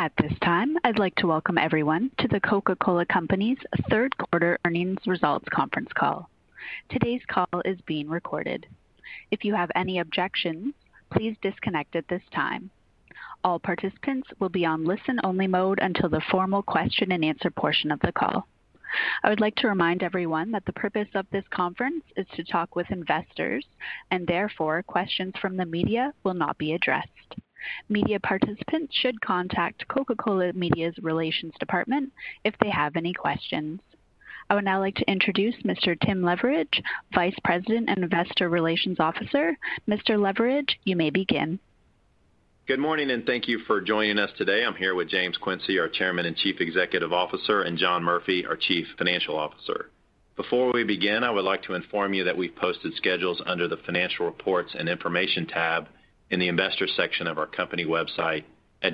At this time, I'd like to welcome everyone to the Coca-Cola Company's third quarter earnings results conference call. Today's call is being recorded. If you have any objections, please disconnect at this time. All participants will be on listen-only mode until the formal question and answer portion of the call. I would like to remind everyone that the purpose of this conference is to talk with investors, and therefore questions from the media will not be addressed. Media participants should contact Coca-Cola Media's Relations Department if they have any questions. I would now like to introduce Mr. Tim Leveridge, Vice President and Investor Relations Officer. Mr. Leveridge, you may begin. Good morning, and thank you for joining us today. I'm here with James Quincy, our Chairman and Chief Executive Officer, and John Murphy, our Chief Financial Officer. Before we begin, I would like to inform you that we've posted schedules under the Financial Reports and Information tab in the Investors section of our company website at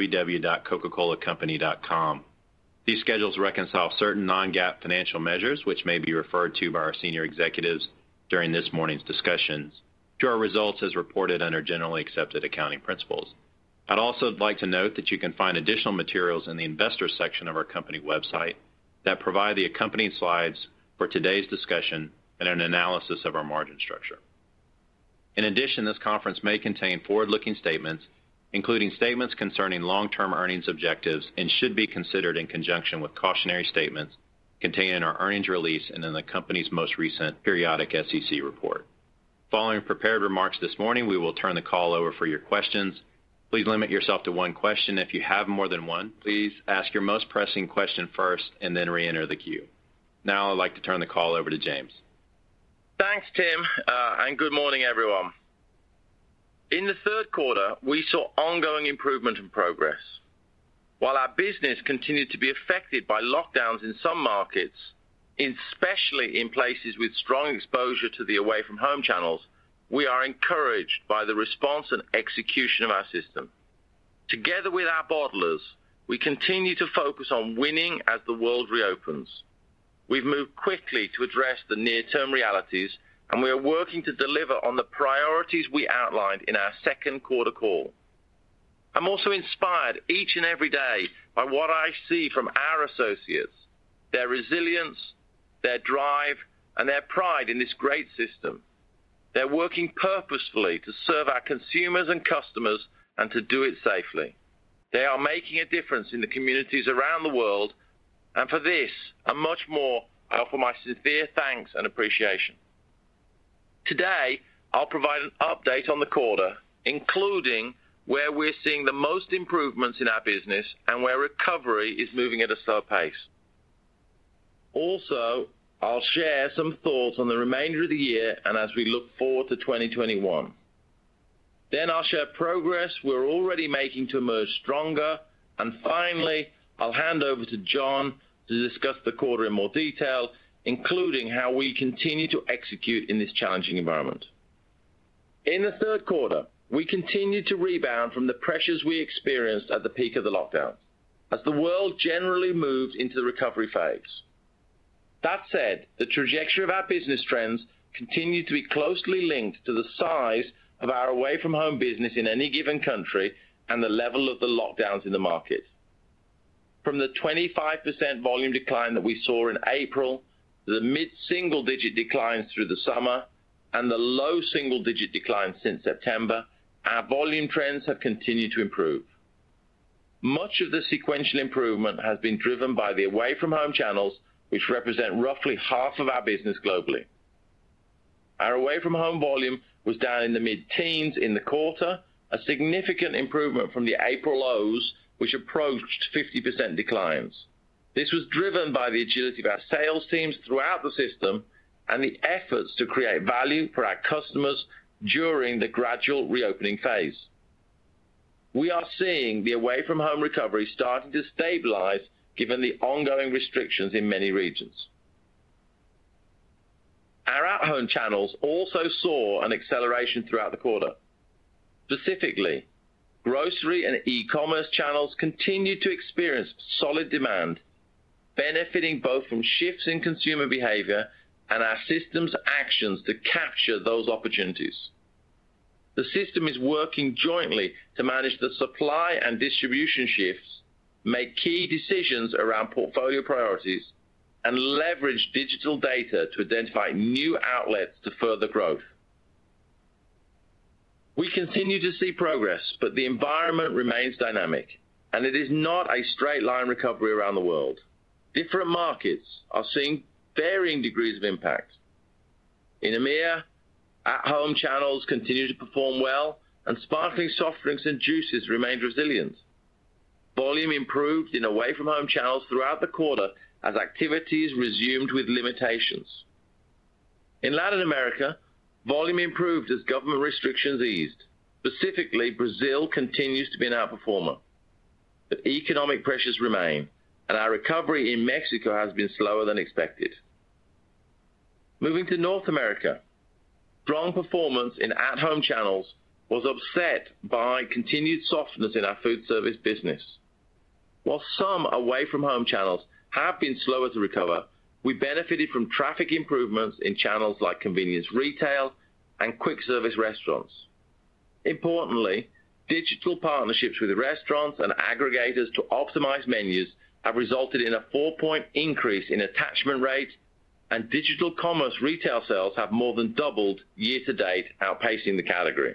www.coca-colacompany.com. These schedules reconcile certain non-GAAP financial measures, which may be referred to by our senior executives during this morning's discussions, to our results as reported under generally accepted accounting principles. I'd also like to note that you can find additional materials in the Investors section of our company website that provide the accompanying slides for today's discussion and an analysis of our margin structure. In addition, this conference may contain forward-looking statements, including statements concerning long-term earnings objectives, and should be considered in conjunction with cautionary statements contained in our earnings release and in the company's most recent periodic SEC report. Following prepared remarks this morning, we will turn the call over for your questions. Please limit yourself to one question. If you have more than one, please ask your most pressing question first and then re-enter the queue. Now I'd like to turn the call over to James. Thanks, Tim, and good morning, everyone. In the third quarter, we saw ongoing improvement and progress. While our business continued to be affected by lockdowns in some markets, especially in places with strong exposure to the away-from-home channels, we are encouraged by the response and execution of our system. Together with our bottlers, we continue to focus on winning as the world reopens. We've moved quickly to address the near-term realities, and we are working to deliver on the priorities we outlined in our second quarter call. I'm also inspired each and every day by what I see from our associates, their resilience, their drive, and their pride in this great system. They're working purposefully to serve our consumers and customers and to do it safely. They are making a difference in the communities around the world, and for this and much more, I offer my sincere thanks and appreciation. Today, I'll provide an update on the quarter, including where we're seeing the most improvements in our business and where recovery is moving at a slow pace. Also, I'll share some thoughts on the remainder of the year and as we look forward to 2021. Then I'll share progress we're already making to emerge stronger, and finally, I'll hand over to John to discuss the quarter in more detail, including how we continue to execute in this challenging environment. In the third quarter, we continued to rebound from the pressures we experienced at the peak of the lockdown, as the world generally moved into the recovery phase. That said, the trajectory of our business trends continued to be closely linked to the size of our away-from-home business in any given country and the level of the lockdowns in the market. From the 25% volume decline that we saw in April, to the mid-single-digit declines through the summer, and the low single-digit declines since September, our volume trends have continued to improve. Much of the sequential improvement has been driven by the away-from-home channels, which represent roughly half of our business globally. Our away-from-home volume was down in the mid-teens in the quarter, a significant improvement from the April lows, which approached 50% declines. This was driven by the agility of our sales teams throughout the system and the efforts to create value for our customers during the gradual reopening phase. We are seeing the away-from-home recovery starting to stabilize given the ongoing restrictions in many regions. Our at-home channels also saw an acceleration throughout the quarter. Specifically, grocery and e-commerce channels continued to experience solid demand, benefiting both from shifts in consumer behavior and our system's actions to capture those opportunities. The system is working jointly to manage the supply and distribution shifts, make key decisions around portfolio priorities, and leverage digital data to identify new outlets to further growth. We continue to see progress, but the environment remains dynamic, and it is not a straight line recovery around the world. Different markets are seeing varying degrees of impact. In EMEA, at-home channels continue to perform well, and sparkling soft drinks and juices remained resilient. Volume improved in away-from-home channels throughout the quarter as activities resumed with limitations. In Latin America, volume improved as government restrictions eased. Specifically, Brazil continues to be an outperformer, but economic pressures remain, and our recovery in Mexico has been slower than expected. Moving to North America, strong performance in at-home channels was offset by continued softness in our food service business. While some away-from-home channels have been slower to recover, we benefited from traffic improvements in channels like convenience retail and quick-service restaurants. Importantly, digital partnerships with restaurants and aggregators to optimize menus have resulted in a 4-point increase in attachment rate, and digital commerce retail sales have more than doubled year-to-date, outpacing the category.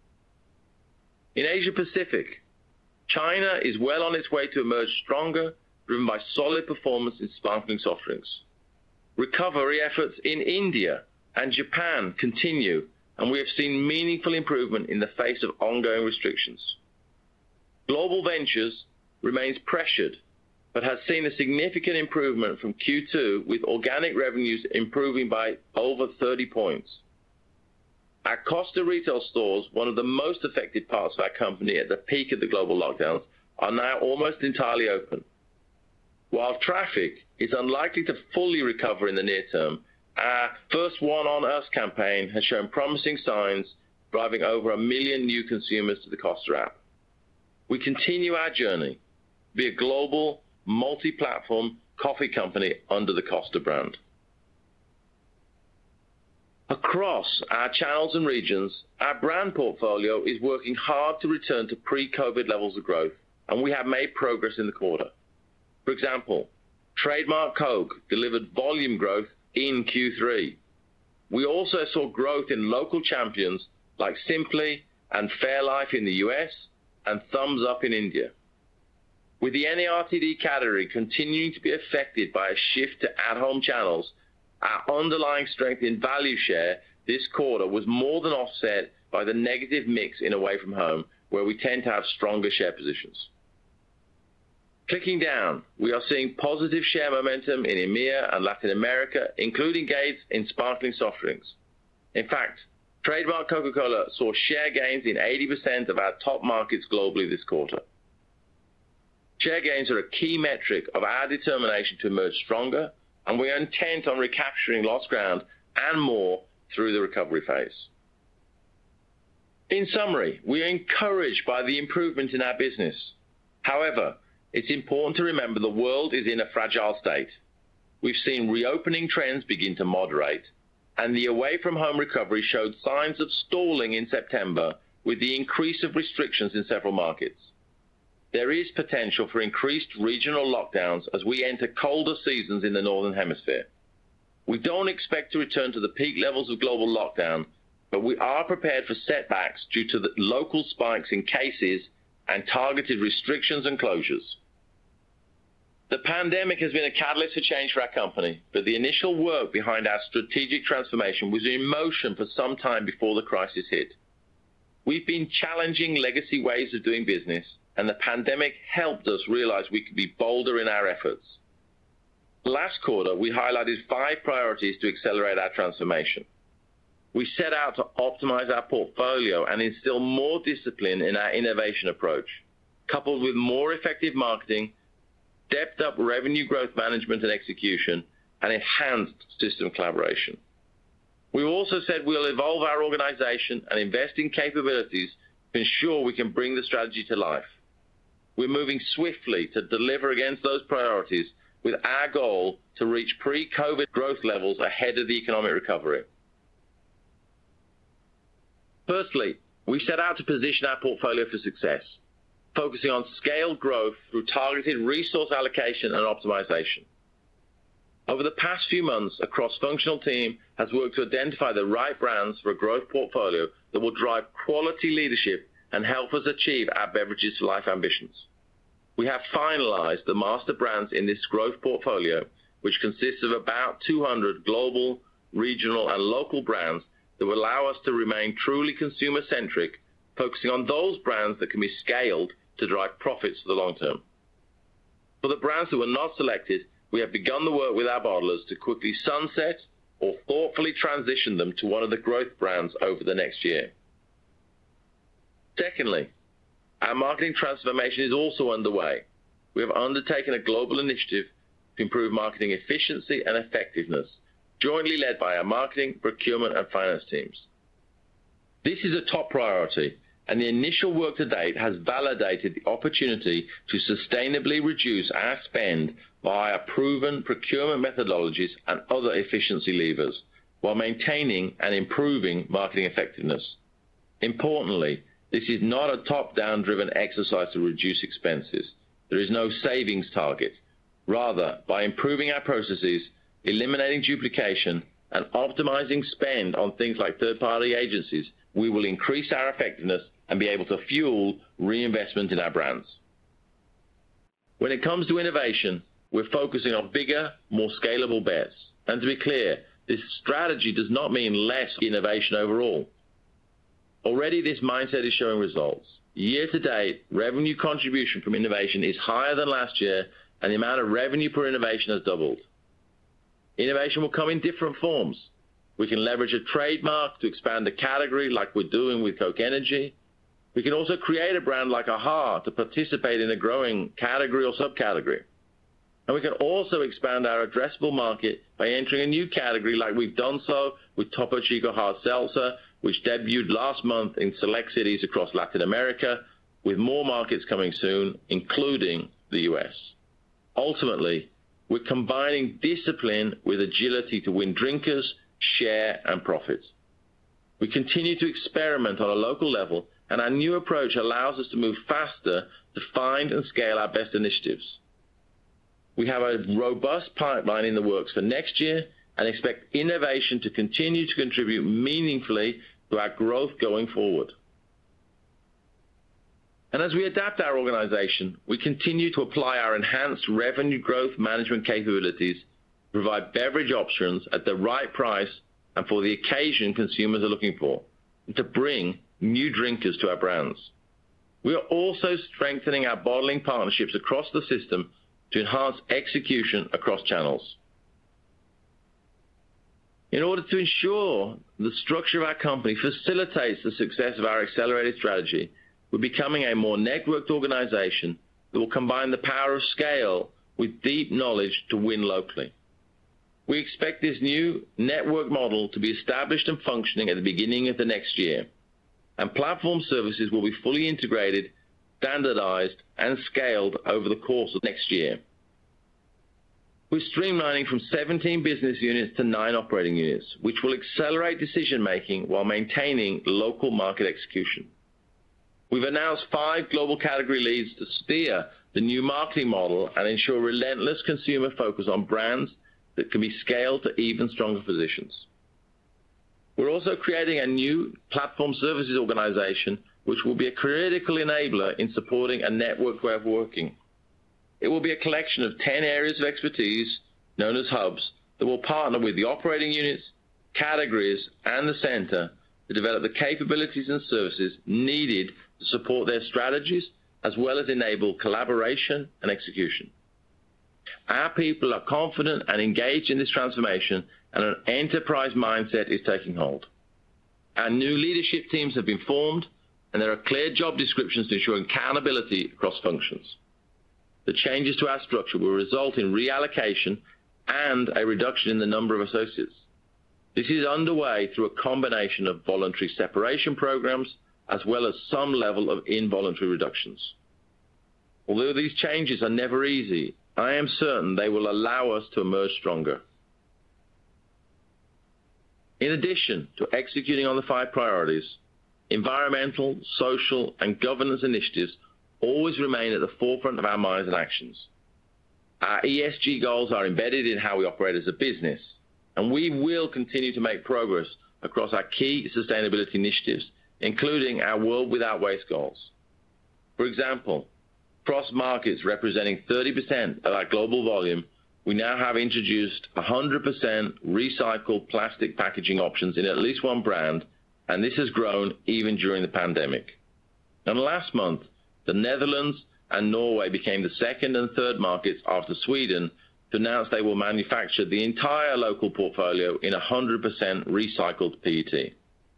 In Asia Pacific, China is well on its way to emerge stronger, driven by solid performance in sparkling soft drinks. Recovery efforts in India and Japan continue, and we have seen meaningful improvement in the face of ongoing restrictions. Global Ventures remains pressured, but has seen a significant improvement from Q2, with organic revenues improving by over 30 points. Our Costa retail stores, one of the most affected parts of our company at the peak of the global lockdowns, are now almost entirely open. While traffic is unlikely to fully recover in the near term, our First One on Us campaign has shown promising signs, driving over 1 million new consumers to the Costa app. We continue our journey to be a global, multi-platform coffee company under the Costa brand. Across our channels and regions, our brand portfolio is working hard to return to pre-COVID levels of growth, and we have made progress in the quarter. For example, Trademark Coke delivered volume growth in Q3. We also saw growth in local champions like Simply and Fairlife in the US and Thumbs Up in India. With the NARTD category continuing to be affected by a shift to at-home channels, our underlying strength in value share this quarter was more than offset by the negative mix in away from home, where we tend to have stronger share positions. Clicking down, we are seeing positive share momentum in EMEA and Latin America, including gains in sparkling soft drinks. In fact, Trademark Coca-Cola saw share gains in 80% of our top markets globally this quarter. Share gains are a key metric of our determination to emerge stronger, and we are intent on recapturing lost ground and more through the recovery phase. In summary, we are encouraged by the improvement in our business. However, it's important to remember the world is in a fragile state. We've seen reopening trends begin to moderate, and the away-from-home recovery showed signs of stalling in September with the increase of restrictions in several markets. There is potential for increased regional lockdowns as we enter colder seasons in the Northern Hemisphere. We don't expect to return to the peak levels of global lockdown, but we are prepared for setbacks due to the local spikes in cases and targeted restrictions and closures. The pandemic has been a catalyst for change for our company, but the initial work behind our strategic transformation was in motion for some time before the crisis hit. We've been challenging legacy ways of doing business, and the pandemic helped us realize we could be bolder in our efforts. Last quarter, we highlighted 5 priorities to accelerate our transformation. We set out to optimize our portfolio and instill more discipline in our innovation approach, coupled with more effective marketing, stepped up revenue growth management and execution, and enhanced system collaboration. We also said we'll evolve our organization and invest in capabilities to ensure we can bring the strategy to life. We're moving swiftly to deliver against those priorities with our goal to reach pre-COVID growth levels ahead of the economic recovery. Firstly, we set out to position our portfolio for success, focusing on scaled growth through targeted resource allocation and optimization. Over the past few months, a cross-functional team has worked to identify the right brands for a growth portfolio that will drive quality leadership and help us achieve our Beverages for Life ambitions. We have finalized the master brands in this growth portfolio, which consists of about 200 global, regional, and local brands that will allow us to remain truly consumer-centric, focusing on those brands that can be scaled to drive profits for the long term. For the brands that were not selected, we have begun the work with our bottlers to quickly sunset or thoughtfully transition them to one of the growth brands over the next year. Secondly, our marketing transformation is also underway. We have undertaken a global initiative to improve marketing efficiency and effectiveness, jointly led by our marketing, procurement, and finance teams. This is a top priority, and the initial work to date has validated the opportunity to sustainably reduce our spend via proven procurement methodologies and other efficiency levers, while maintaining and improving marketing effectiveness. Importantly, this is not a top-down driven exercise to reduce expenses. There is no savings target. Rather, by improving our processes, eliminating duplication, and optimizing spend on things like third-party agencies, we will increase our effectiveness and be able to fuel reinvestment in our brands. When it comes to innovation, we're focusing on bigger, more scalable bets. And to be clear, this strategy does not mean less innovation overall. Already this mindset is showing results. Year to date, revenue contribution from innovation is higher than last year, and the amount of revenue per innovation has doubled. Innovation will come in different forms. We can leverage a trademark to expand a category like we're doing with Coke Energy. We can also create a brand like AHA to participate in a growing category or subcategory. And we can also expand our addressable market by entering a new category like we've done so with Topo Chico Hard Seltzer, which debuted last month in select cities across Latin America, with more markets coming soon, including the US. Ultimately, we're combining discipline with agility to win drinkers, share, and profit. We continue to experiment on a local level, and our new approach allows us to move faster to find and scale our best initiatives. We have a robust pipeline in the works for next year and expect innovation to continue to contribute meaningfully to our growth going forward. And as we adapt our organization, we continue to apply our enhanced revenue growth management capabilities to provide beverage options at the right price and for the occasion consumers are looking for, and to bring new drinkers to our brands. We are also strengthening our bottling partnerships across the system to enhance execution across channels. In order to ensure the structure of our company facilitates the success of our accelerated strategy, we're becoming a more networked organization that will combine the power of scale with deep knowledge to win locally. We expect this new network model to be established and functioning at the beginning of the next year, and platform services will be fully integrated, standardized, and scaled over the course of next year. We're streamlining from 17 business units to 9 operating units, which will accelerate decision-making while maintaining local market execution. We've announced 5 global category leads to steer the new marketing model and ensure relentless consumer focus on brands that can be scaled to even stronger positions. We're also creating a new platform services organization, which will be a critical enabler in supporting a network way of working. It will be a collection of 10 areas of expertise, known as hubs, that will partner with the operating units, categories, and the center to develop the capabilities and services needed to support their strategies, as well as enable collaboration and execution. Our people are confident and engaged in this transformation, and an enterprise mindset is taking hold. Our new leadership teams have been formed, and there are clear job descriptions to ensure accountability across functions. The changes to our structure will result in reallocation and a reduction in the number of associates. This is underway through a combination of voluntary separation programs as well as some level of involuntary reductions. Although these changes are never easy, I am certain they will allow us to emerge stronger. In addition to executing on the 5 priorities, environmental, social, and governance initiatives always remain at the forefront of our minds and actions. Our ESG goals are embedded in how we operate as a business, and we will continue to make progress across our key sustainability initiatives, including our World Without Waste goals. For example, across markets representing 30% of our global volume, we now have introduced 100% recycled plastic packaging options in at least one brand, and this has grown even during the pandemic. And last month, the Netherlands and Norway became the second and third markets after Sweden to announce they will manufacture the entire local portfolio in 100% recycled PET.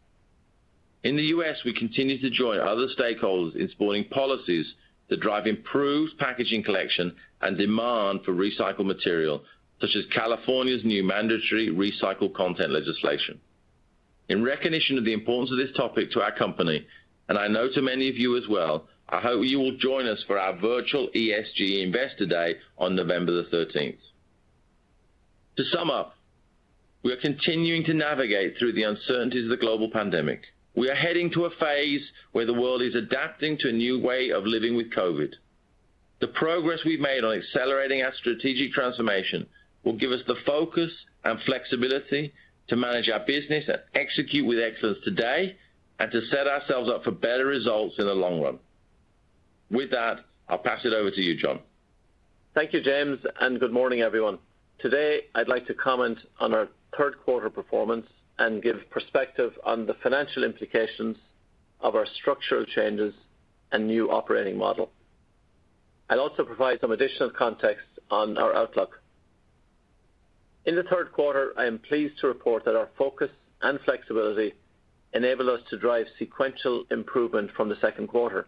In the US, we continue to join other stakeholders in supporting policies that drive improved packaging collection and demand for recycled material, such as California's new mandatory recycled content legislation. In recognition of the importance of this topic to our company, and I know to many of you as well, I hope you will join us for our virtual ESG Investor Day on November the 13th. To sum up, we are continuing to navigate through the uncertainties of the global pandemic. We are heading to a phase where the world is adapting to a new way of living with COVID. The progress we've made on accelerating our strategic transformation will give us the focus and flexibility to manage our business and execute with excellence today and to set ourselves up for better results in the long run. With that, I'll pass it over to you, John. Thank you, James, and good morning, everyone. Today, I'd like to comment on our third quarter performance and give perspective on the financial implications of our structural changes and new operating model. I'll also provide some additional context on our outlook. In the third quarter, I am pleased to report that our focus and flexibility enabled us to drive sequential improvement from the second quarter.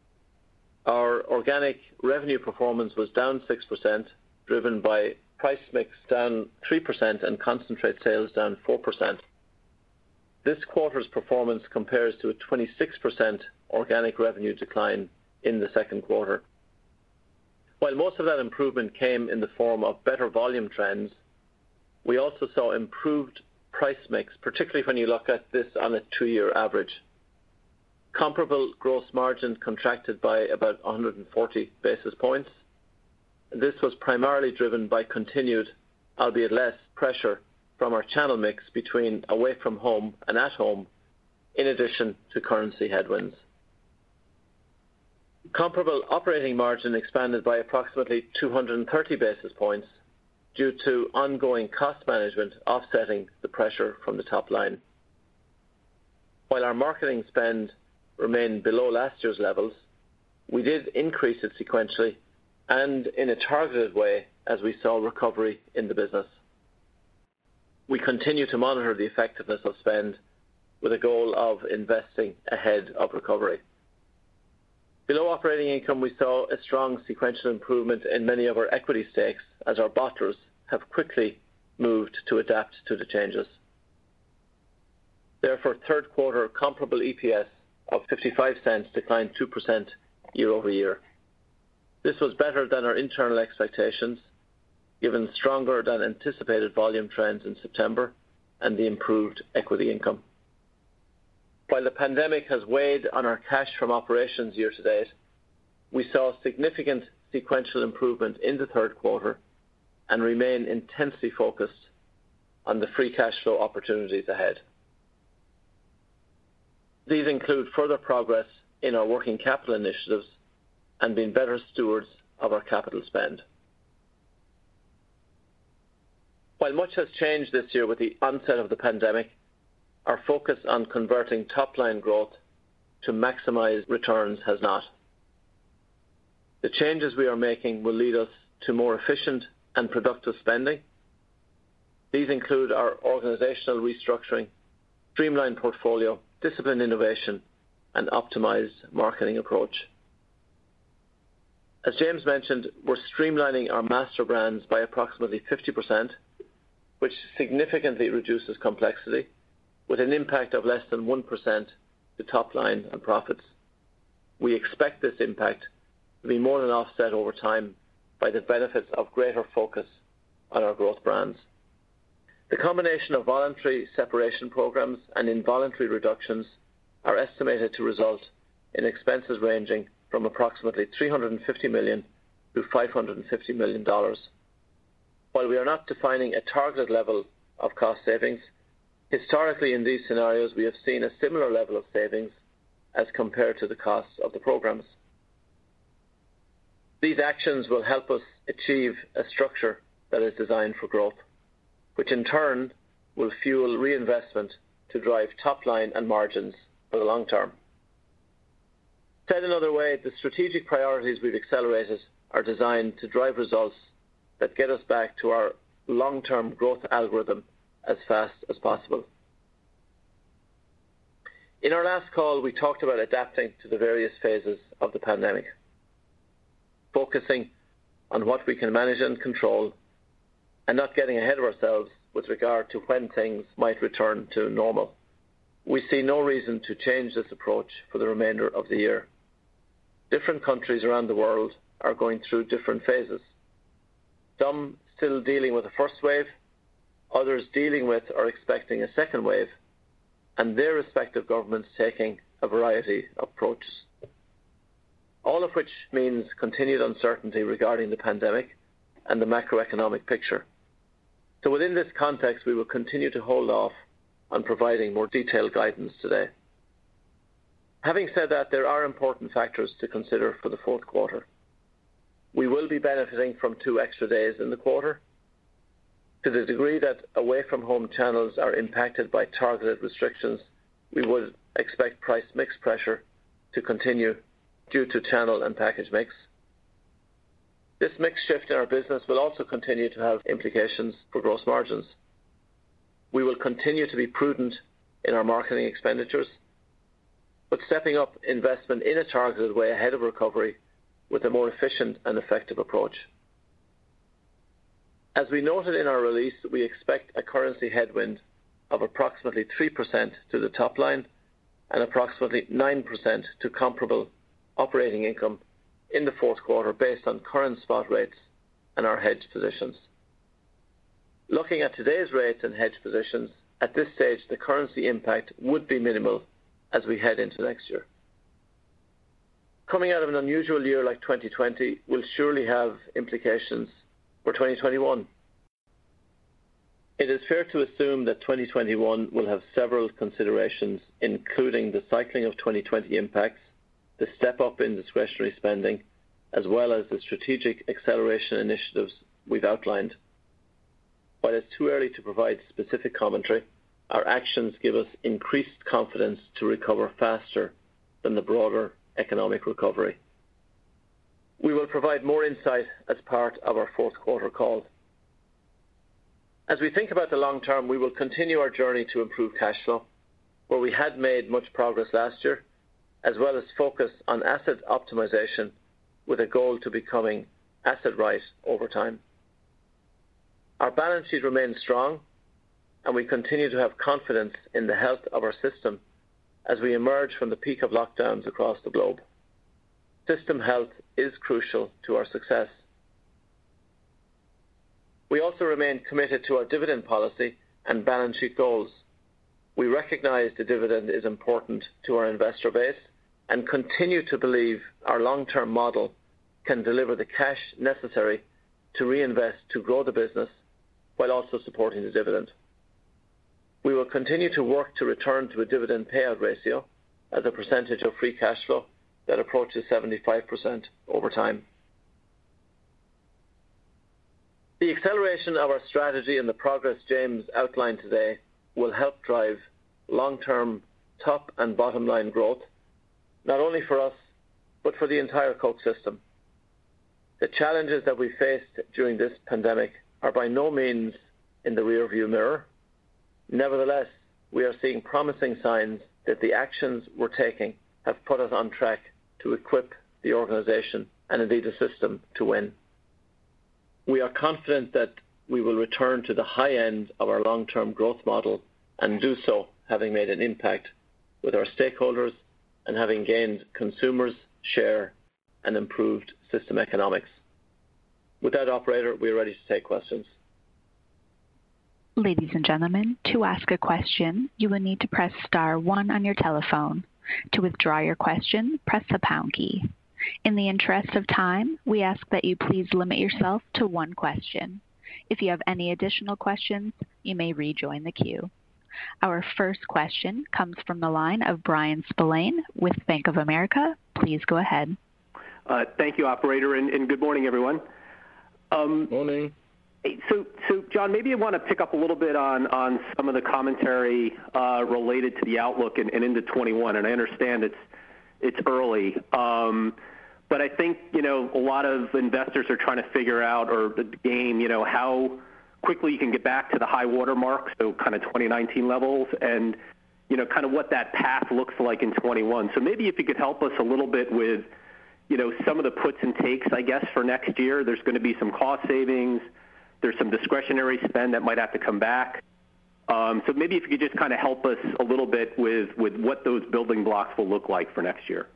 Our organic revenue performance was down 6%, driven by price mix down 3% and concentrate sales down 4%. This quarter's performance compares to a 26% organic revenue decline in the second quarter. While most of that improvement came in the form of better volume trends, we also saw improved price mix, particularly when you look at this on a two-year average. Comparable gross margin contracted by about 140 basis points. This was primarily driven by continued, albeit less, pressure from our channel mix between away from home and at home, in addition to currency headwinds. Comparable operating margin expanded by approximately 230 basis points due to ongoing cost management offsetting the pressure from the top line. While our marketing spend remained below last year's levels, we did increase it sequentially and in a targeted way as we saw recovery in the business. We continue to monitor the effectiveness of spend with a goal of investing ahead of recovery. Below operating income, we saw a strong sequential improvement in many of our equity stakes as our bottlers have quickly moved to adapt to the changes. Therefore, third quarter comparable EPS of 55 cents declined 2% year over year. This was better than our internal expectations, given stronger than anticipated volume trends in September and the improved equity income. While the pandemic has weighed on our cash from operations year to date, we saw significant sequential improvement in the third quarter and remain intensely focused on the free cash flow opportunities ahead. These include further progress in our working capital initiatives and being better stewards of our capital spend. While much has changed this year with the onset of the pandemic, our focus on converting top-line growth to maximize returns has not. The changes we are making will lead us to more efficient and productive spending. These include our organizational restructuring, streamlined portfolio, disciplined innovation, and optimized marketing approach. As James mentioned, we're streamlining our master brands by approximately 50%, which significantly reduces complexity, with an impact of less than 1% to top line and profits. We expect this impact to be more than offset over time by the benefits of greater focus on our growth brands. The combination of voluntary separation programs and involuntary reductions are estimated to result in expenses ranging from approximately $350 million to $550 million. While we are not defining a targeted level of cost savings, historically in these scenarios we have seen a similar level of savings as compared to the costs of the programs. These actions will help us achieve a structure that is designed for growth, which in turn will fuel reinvestment to drive top line and margins for the long term. Said another way, the strategic priorities we've accelerated are designed to drive results that get us back to our long-term growth algorithm as fast as possible. In our last call, we talked about adapting to the various phases of the pandemic, focusing on what we can manage and control, and not getting ahead of ourselves with regard to when things might return to normal. We see no reason to change this approach for the remainder of the year. Different countries around the world are going through different phases. Some still dealing with a first wave, others dealing with or expecting a second wave, and their respective governments taking a variety of approaches. All of which means continued uncertainty regarding the pandemic and the macroeconomic picture. So within this context, we will continue to hold off on providing more detailed guidance today. Having said that, there are important factors to consider for the fourth quarter. We will be benefiting from 2 extra days in the quarter. To the degree that away-from-home channels are impacted by targeted restrictions, we would expect price mix pressure to continue due to channel and package mix. This mix shift in our business will also continue to have implications for gross margins. We will continue to be prudent in our marketing expenditures, but stepping up investment in a targeted way ahead of recovery with a more efficient and effective approach. As we noted in our release, we expect a currency headwind of approximately 3% to the top line and approximately 9% to comparable operating income in the fourth quarter based on current spot rates and our hedge positions. Looking at today's rates and hedge positions, at this stage the currency impact would be minimal as we head into next year. Coming out of an unusual year like 2020 will surely have implications for 2021. It is fair to assume that 2021 will have several considerations, including the cycling of 2020 impacts, the step up in discretionary spending, as well as the strategic acceleration initiatives we've outlined. While it's too early to provide specific commentary, our actions give us increased confidence to recover faster than the broader economic recovery. We will provide more insight as part of our fourth quarter call. As we think about the long term, we will continue our journey to improve cash flow, where we had made much progress last year, as well as focus on asset optimization with a goal to becoming asset right over time. Our balance sheet remains strong, and we continue to have confidence in the health of our system as we emerge from the peak of lockdowns across the globe. System health is crucial to our success. We also remain committed to our dividend policy and balance sheet goals. We recognize the dividend is important to our investor base and continue to believe our long-term model can deliver the cash necessary to reinvest to grow the business while also supporting the dividend. We will continue to work to return to a dividend payout ratio as a percentage of free cash flow that approaches 75% over time. The acceleration of our strategy and the progress James outlined today will help drive long-term top and bottom line growth, not only for us, but for the entire Coke system. The challenges that we faced during this pandemic are by no means in the rearview mirror. Nevertheless, we are seeing promising signs that the actions we're taking have put us on track to equip the organization and indeed the system to win. We are confident that we will return to the high end of our long-term growth model and do so having made an impact with our stakeholders and having gained consumers' share and improved system economics. With that, operator, we are ready to take questions. Ladies and gentlemen, to ask a question, you will need to press star 1 on your telephone. To withdraw your question, press the pound key. In the interest of time, we ask that you please limit yourself to one question. If you have any additional questions, you may rejoin the queue. Our first question comes from the line of Bryan Spillane with Bank of America. Please go ahead. Thank you, operator, and good morning, everyone. Morning. So, John, maybe I want to pick up a little bit on some of the commentary related to the outlook and into 21. And I understand it's early, but I think a lot of investors are trying to figure out or the game, how quickly you can get back to the high water mark, so kind of 2019 levels, and kind of what that path looks like in 21. So maybe if you could help us a little bit with some of the puts and takes, I guess, for next year. There's going to be some cost savings. There's some discretionary spend that might have to come back. So maybe if you could just kind of help us a little bit with what those building blocks will look like for next year.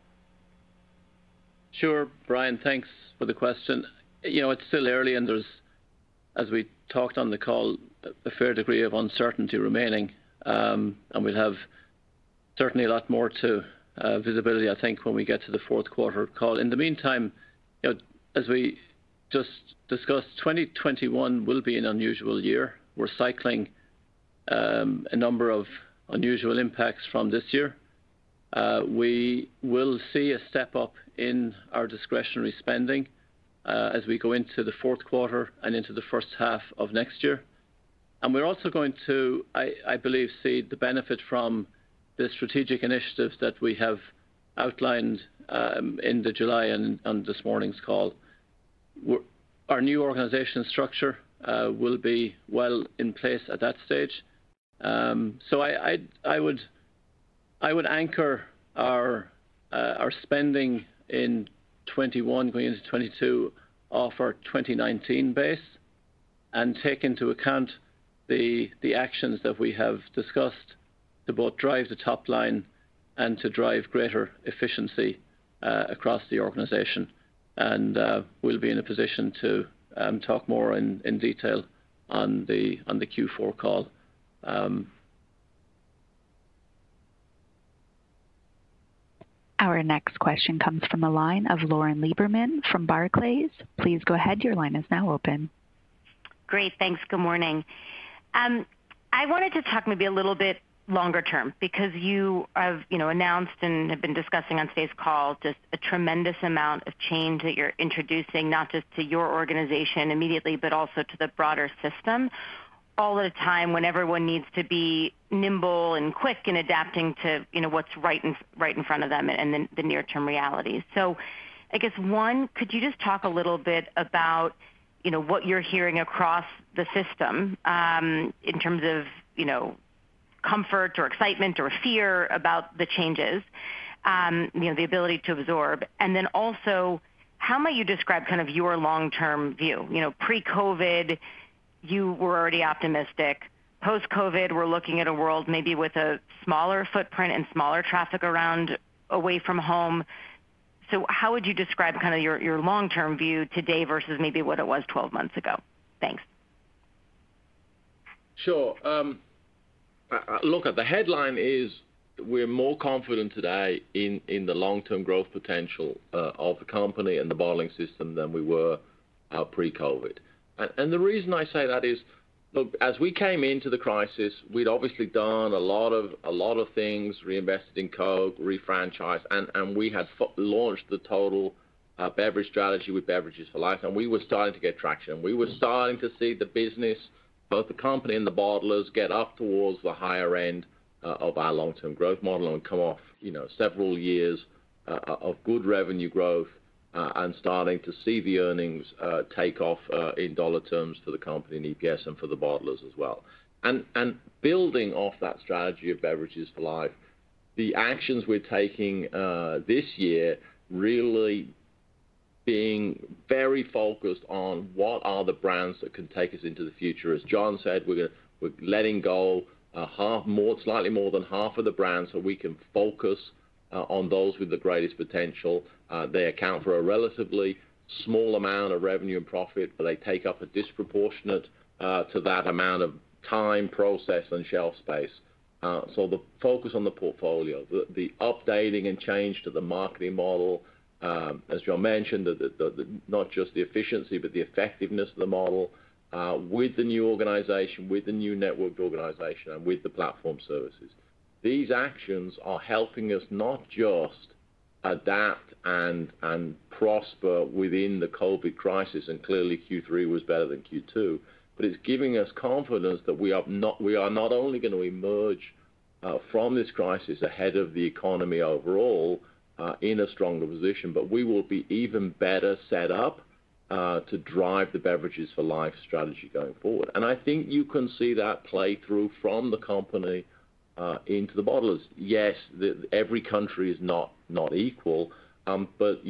Sure, Brian, thanks for the question. It's still early, and there's, as we talked on the call, a fair degree of uncertainty remaining, and we'll have certainly a lot more to visibility, I think, when we get to the fourth quarter call. In the meantime, as we just discussed, 2021 will be an unusual year. We're cycling a number of unusual impacts from this year. We will see a step up in our discretionary spending as we go into the fourth quarter and into the first half of next year. And we're also going to, I believe, see the benefit from the strategic initiatives that we have outlined in the July and on this morning's call. Our new organization structure will be well in place at that stage. So I would anchor our spending in 21 going into 22 off our 2019 base and take into account the actions that we have discussed to both drive the top line and to drive greater efficiency across the organization. And we'll be in a position to talk more in detail on the Q4 call. Our next question comes from the line of Lauren Lieberman from Barclays. Please go ahead. Your line is now open. Great. Thanks. Good morning. I wanted to talk maybe a little bit longer term, because you have announced and have been discussing on today's call just a tremendous amount of change that you're introducing, not just to your organization immediately, but also to the broader system, all at a time when everyone needs to be nimble and quick in adapting to what's right in front of them and the near-term realities. So I guess, one, could you just talk a little bit about what you're hearing across the system in terms of comfort or excitement or fear about the changes, the ability to absorb, and then also how might you describe kind of your long-term view? Pre-COVID, you were already optimistic. Post-COVID, we're looking at a world maybe with a smaller footprint and smaller traffic around away from home. So how would you describe kind of your long-term view today versus maybe what it was 12 months ago? Thanks. Sure. Look, the headline is we're more confident today in the long-term growth potential of the company and the bottling system than we were pre-COVID. And the reason I say that is, look, as we came into the crisis, we'd obviously done a lot of things, reinvested in Coke, refranchised, and we had launched the total beverage strategy with Beverages for Life, and we were starting to get traction. We were starting to see the business, both the company and the bottlers, get up towards the higher end of our long-term growth model and come off, several years of good revenue growth and starting to see the earnings take off in dollar terms for the company and EPS and for the bottlers as well. And building off that strategy of Beverages for Life, the actions we're taking this year really being very focused on what are the brands that can take us into the future. As John said, we're letting go slightly more than half of the brands so we can focus on those with the greatest potential. They account for a relatively small amount of revenue and profit, but they take up a disproportionate to that amount of time, process, and shelf space. So the focus on the portfolio, the updating and change to the marketing model, as John mentioned, not just the efficiency but the effectiveness of the model, with the new organization, with the new networked organization, and with the platform services. These actions are helping us not just adapt and prosper within the COVID crisis, and clearly Q3 was better than Q2, but it's giving us confidence that we are not only going to emerge from this crisis ahead of the economy overall in a stronger position, but we will be even better set up to drive the Beverages for Life strategy going forward. And I think you can see that play through from the company into the bottlers. Yes, every country is not equal, but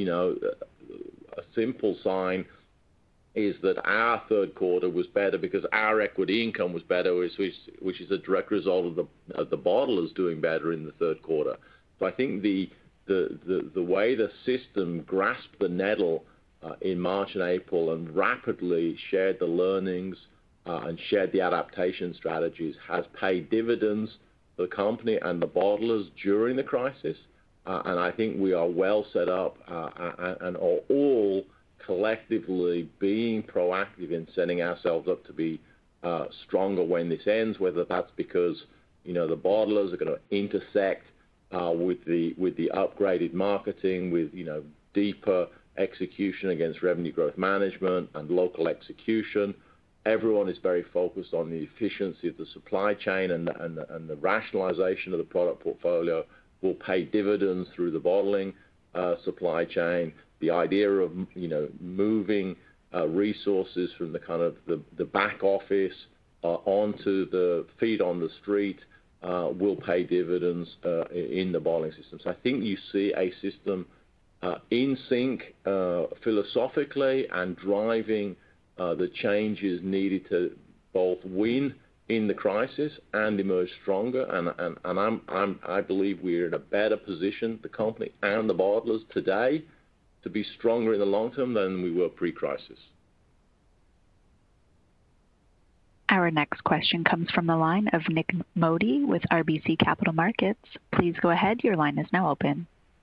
a simple sign is that our third quarter was better because our equity income was better, which is a direct result of the bottlers doing better in the third quarter. So I think the way the system grasped the nettle in March and April and rapidly shared the learnings and shared the adaptation strategies has paid dividends for the company and the bottlers during the crisis. And I think we are well set up and are all collectively being proactive in setting ourselves up to be stronger when this ends, whether that's because the bottlers are going to intersect with the upgraded marketing, with deeper execution against revenue growth management and local execution. Everyone is very focused on the efficiency of the supply chain, and the rationalization of the product portfolio will pay dividends through the bottling supply chain. The idea of moving resources from the kind of the back office onto the feet on the street will pay dividends in the bottling system. So I think you see a system in sync philosophically and driving the changes needed to both win in the crisis and emerge stronger. And I believe we're in a better position, the company and the bottlers today, to be stronger in the long term than we were pre-crisis. Our next question comes from the line of Nik Modi with RBC Capital Markets. Please go ahead. Your line is now open.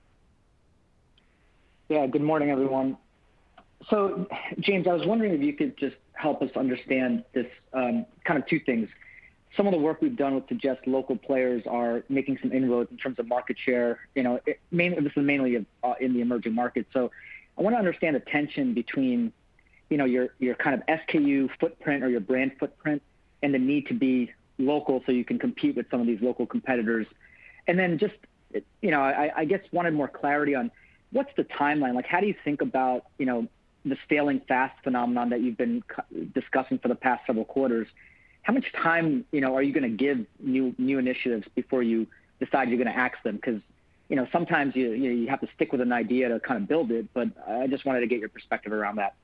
Yeah, good morning, everyone. So, James, I was wondering if you could just help us understand this kind of two things. Some of the work we've done would suggest local players are making some inroads in terms of market share. This is mainly in the emerging markets. So I want to understand the tension between, your kind of SKU footprint or your brand footprint and the need to be local so you can compete with some of these local competitors. And then just, I guess wanted more clarity on what's the timeline? Like, how do you think about, the scaling fast phenomenon that you've been discussing for the past several quarters? How much time, are you going to give new initiatives before you decide you're going to axe them? Because, sometimes you have to stick with an idea to kind of build it, but I just wanted to get your perspective around that.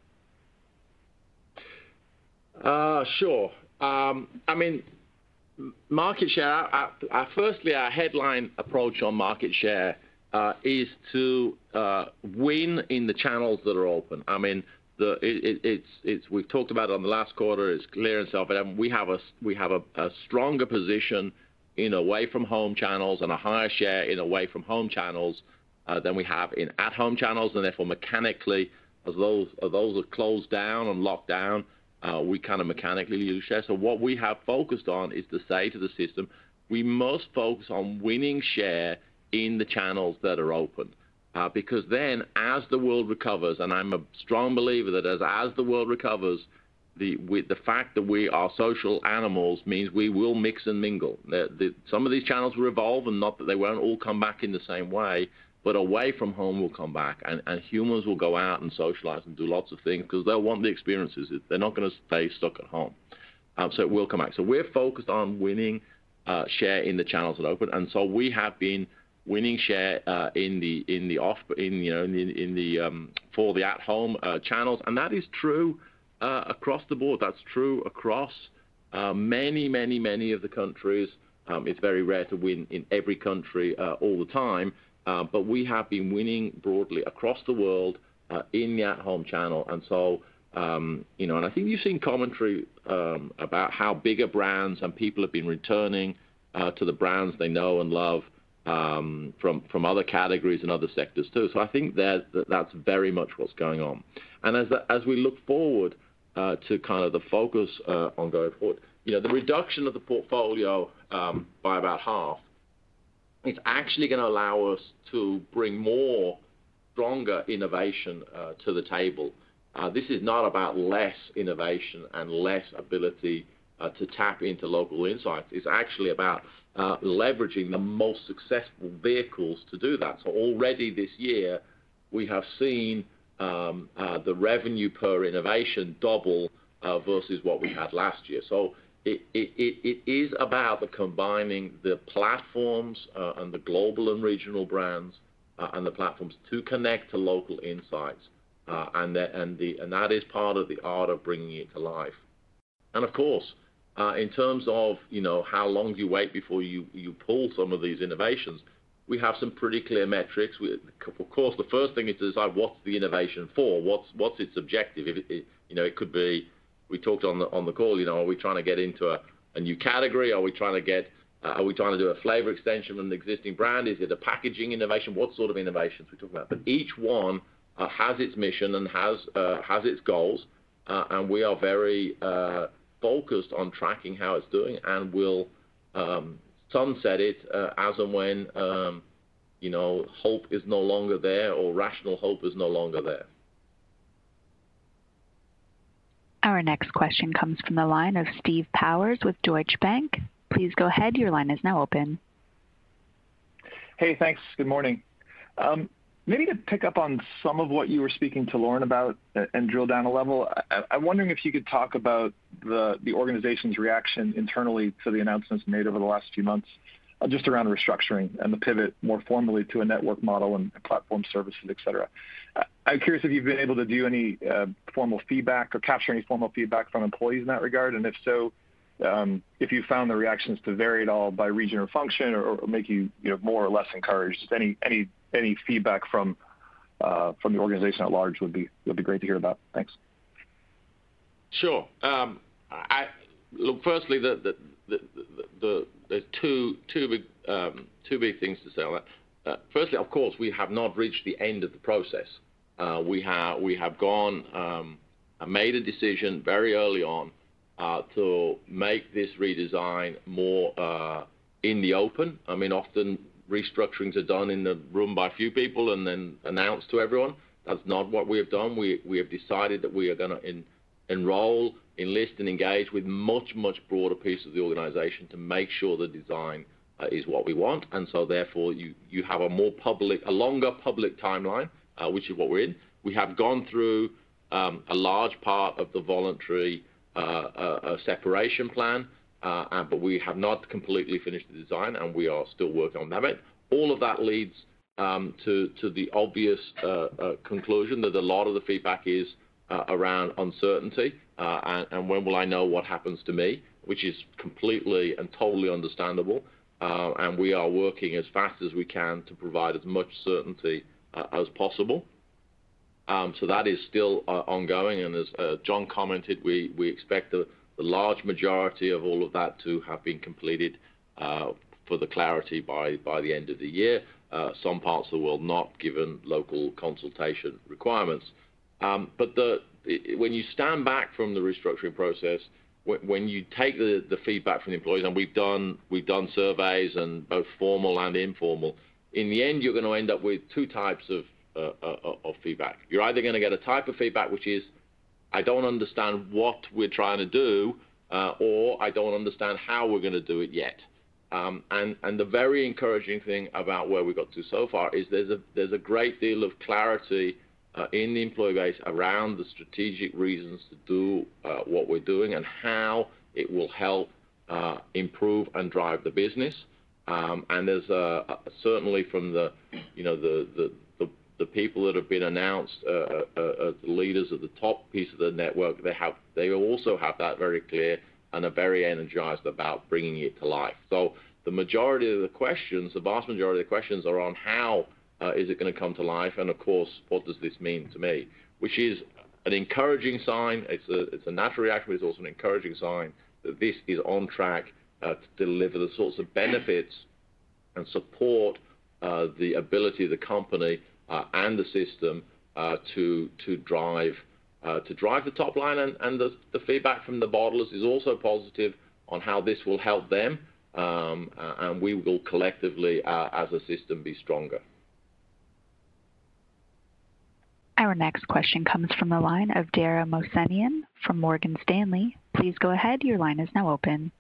Sure. Market share, firstly, our headline approach on market share is to win in the channels that are open. We've talked about it on the last quarter. It's clear and self-evident. We have a stronger position in away from home channels and a higher share in away from home channels than we have in at home channels, and therefore mechanically, as those are closed down and locked down, we kind of mechanically lose share. So what we have focused on is to say to the system, we must focus on winning share in the channels that are open. Because then, as the world recovers, and I'm a strong believer that as the world recovers, with the fact that we are social animals means we will mix and mingle. Some of these channels will evolve, and not that they won't all come back in the same way, but away from home will come back, and humans will go out and socialize and do lots of things because they'll want the experiences. They're not going to stay stuck at home. So it will come back. So we're focused on winning share in the channels that are open, and so we have been winning share for the at-home channels, and that is true across the board. That's true across many of the countries. It's very rare to win in every country all the time, but we have been winning broadly across the world in the at-home channel, and so and I think you've seen commentary about how bigger brands and people have been returning to the brands they know and love from other categories and other sectors too. So I think that's very much what's going on. And as we look forward to kind of the focus on going forward, the reduction of the portfolio by about half, it's actually going to allow us to bring more stronger innovation to the table. This is not about less innovation and less ability to tap into local insights. It's actually about leveraging the most successful vehicles to do that. So already this year, we have seen the revenue per innovation double versus what we had last year. So it is about the combining the platforms and the global and regional brands and the platforms to connect to local insights, and that is part of the art of bringing it to life. And of course, in terms of how long do you wait before you pull some of these innovations, we have some pretty clear metrics. Of course, the first thing is to decide what's the innovation for, what's its objective. It could be, we talked on the call. Are we trying to get into a new category? Are we trying to do a flavor extension from an existing brand? Is it a packaging innovation? What sort of innovations we're talking about? But each one has its mission and has its goals, and we are very focused on tracking how it's doing, and we'll sunset it as and when hope is no longer there or rational hope is no longer there. Our next question comes from the line of Steve Powers with Deutsche Bank. Please go ahead. Your line is now open. Hey, thanks. Good morning. Maybe to pick up on some of what you were speaking to Lauren about and drill down a level, I'm wondering if you could talk about the organization's reaction internally to the announcements made over the last few months, just around restructuring and the pivot more formally to a network model and platform services, et cetera. I'm curious if you've been able to do any formal feedback or capture any formal feedback from employees in that regard, and if so, if you found the reactions to vary at all by region or function, or make you more or less encouraged. Just any feedback from the organization at large would be great to hear about. Thanks. Sure. Look, firstly, there's two big things to say on that. Firstly, of course, we have not reached the end of the process. We have gone made a decision very early on to make this redesign more in the open. I mean, often restructurings are done in the room by a few people and then announced to everyone. That's not what we have done. We have decided that we are going to enroll, enlist, and engage with much broader piece of the organization to make sure the design is what we want. And so therefore you have a longer public timeline, which is what we're in. We have gone through a large part of the voluntary separation plan, but we have not completely finished the design, and we are still working on that. All of that leads to the obvious conclusion that a lot of the feedback is around uncertainty, and when will I know what happens to me, which is completely and totally understandable, and we are working as fast as we can to provide as much certainty as possible. So that is still ongoing, and as John commented, we expect the large majority of all of that to have been completed for the clarity by the end of the year. Some parts of the world not, given local consultation requirements. But when you stand back from the restructuring process, when you take the feedback from the employees, and we've done surveys, and both formal and informal, in the end you're going to end up with two types of feedback. You're either going to get a type of feedback which is, I don't understand what we're trying to do, or I don't understand how we're going to do it yet. And the very encouraging thing about where we got to so far is there's a great deal of clarity in the employee base around the strategic reasons to do what we're doing and how it will help improve and drive the business. And there's certainly from the people that have been announced, the leaders of the top piece of the network, they also have that very clear and are very energized about bringing it to life. So the majority of the questions, the vast majority of the questions, are on how is it going to come to life, and of course, what does this mean to me? Which is an encouraging sign. It's a natural reaction, but it's also an encouraging sign that this is on track to deliver the sorts of benefits and support the ability of the company and the system to drive the top line, and the feedback from the bottlers is also positive on how this will help them, and we will collectively, as a system, be stronger. Our next question comes from the line of Dara Mohsenian from Morgan Stanley. Please go ahead. Your line is now open.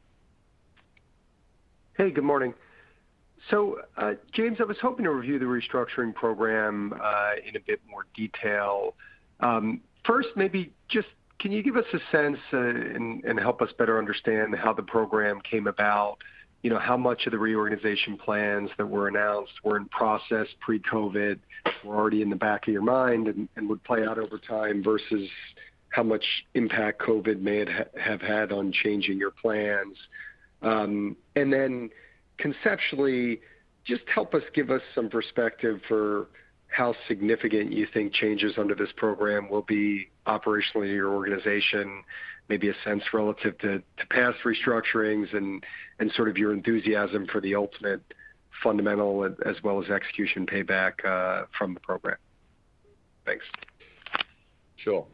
Hey, good morning. So, James, I was hoping to review the restructuring program in a bit more detail. First, maybe just can you give us a sense and help us better understand how the program came about? You know, how much of the reorganization plans that were announced were in process pre-COVID, were already in the back of your mind and would play out over time versus how much impact COVID may have had on changing your plans? And then conceptually, just help us give us some perspective for how significant you think changes under this program will be operationally in your organization, maybe a sense relative to past restructurings and sort of your enthusiasm for the ultimate fundamental as well as execution payback from the program. Thanks. Sure.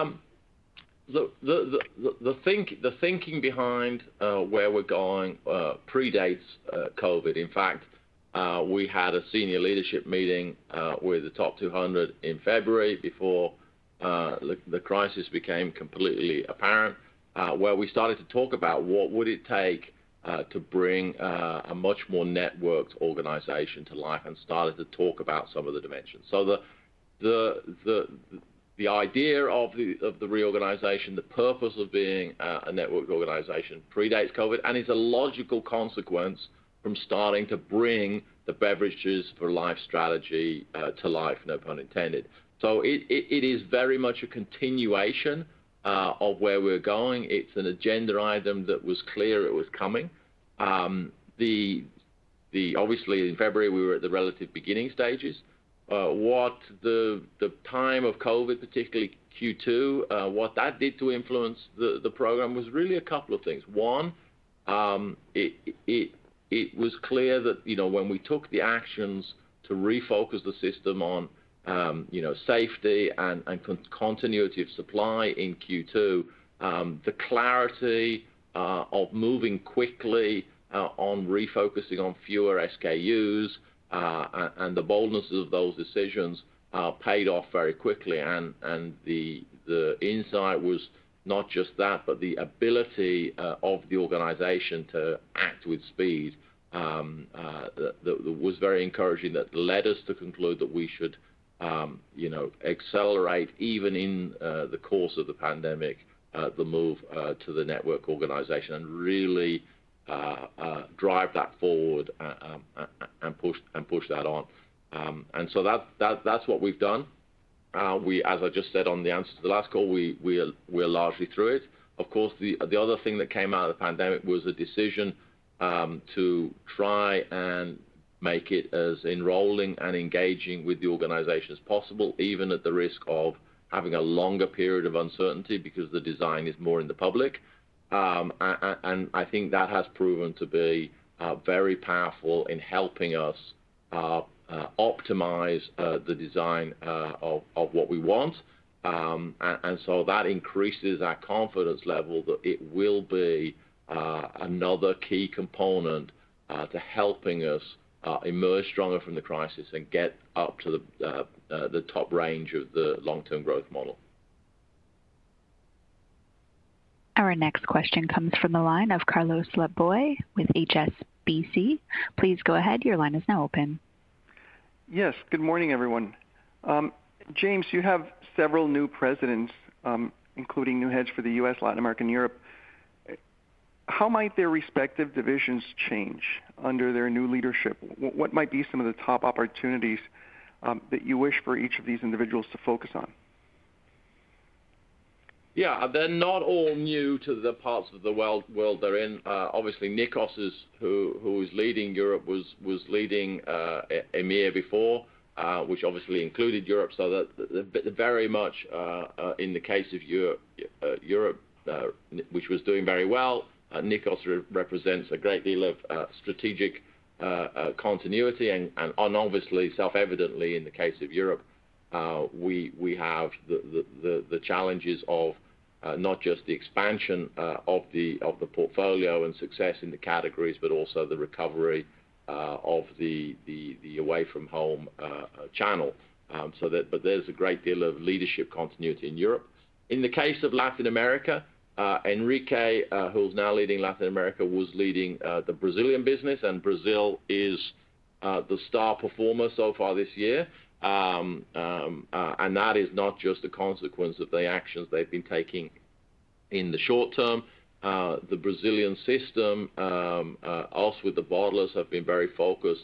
The thinking behind where we're going predates COVID. In fact, we had a senior leadership meeting with the top 200 in February before the crisis became completely apparent, where we started to talk about what would it take to bring a much more networked organization to life, and started to talk about some of the dimensions. So the idea of the reorganization, the purpose of being a networked organization predates COVID, and is a logical consequence from starting to bring the Beverages for Life strategy to life, no pun intended. So it is very much a continuation of where we're going. It's an agenda item that was clear it was coming. Obviously in February we were at the relative beginning stages. What the time of COVID, particularly Q2, what that did to influence the program was really a couple of things. One, it was clear that, you know, when we took the actions to refocus the system on safety and continuity of supply in Q2, the clarity of moving quickly on refocusing on fewer SKUs and the boldness of those decisions paid off very quickly, and the insight was not just that, but the ability of the organization to act with speed that was very encouraging, that led us to conclude that we should accelerate even in the course of the pandemic the move to the network organization, and really drive that forward and push that on. And so that's what we've done. As I just said on the answer to the last call, we're largely through it. Of course, the other thing that came out of the pandemic was a decision to try and make it as enrolling and engaging with the organization as possible, even at the risk of having a longer period of uncertainty because the design is more in the public. And I think that has proven to be very powerful in helping us optimize the design of what we want. And so that increases our confidence level that it will be another key component to helping us emerge stronger from the crisis and get up to the top range of the long-term growth model. Our next question comes from the line of Carlos Laboy with HSBC. Please go ahead. Your line is now open. Yes. Good morning, everyone. James, you have several new presidents, including new heads for the U.S., Latin America, and Europe. How might their respective divisions change under their new leadership? What might be some of the top opportunities that you wish for each of these individuals to focus on? Yeah, they're not all new to the parts of the world they're in. Obviously, Nikos, who is leading Europe, was leading EMEA before, which obviously included Europe. So that very much in the case of Europe, which was doing very well, Nikos represents a great deal of strategic continuity, and obviously, self-evidently, in the case of Europe, we have the challenges of not just the expansion of the portfolio and success in the categories, but also the recovery of the away from home channel. But there's a great deal of leadership continuity in Europe. In the case of Latin America, Enrique, who's now leading Latin America, was leading the Brazilian business, and Brazil is the star performer so far this year. And that is not just a consequence of the actions they've been taking in the short term. The Brazilian system, us with the bottlers, have been very focused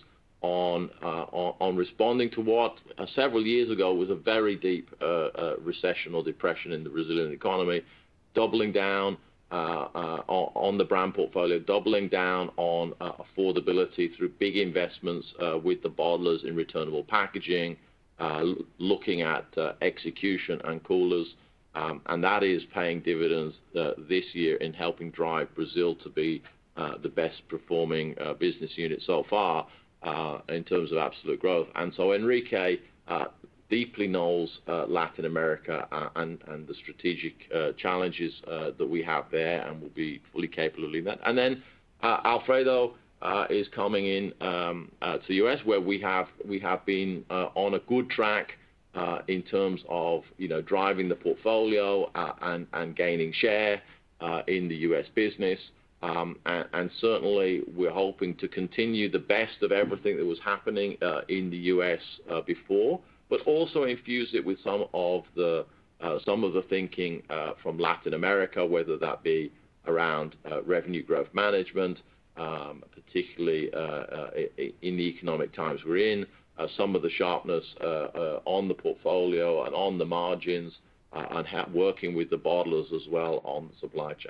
on responding to what several years ago was a very deep recession or depression in the Brazilian economy, doubling down on the brand portfolio, doubling down on affordability through big investments with the bottlers in returnable packaging, looking at execution and coolers, and that is paying dividends this year in helping drive Brazil to be the best performing business unit so far in terms of absolute growth. And so Enrique deeply knows Latin America and the strategic challenges that we have there, and will be fully capable of leading that. And then Alfredo is coming in to the US, where we have been on a good track in terms of driving the portfolio and gaining share in the US business. And certainly we're hoping to continue the best of everything that was happening in the US before, but also infuse it with some of the thinking from Latin America, whether that be around revenue growth management, particularly in the economic times we're in, some of the sharpness on the portfolio and on the margins, and working with the bottlers as well on the supply chain.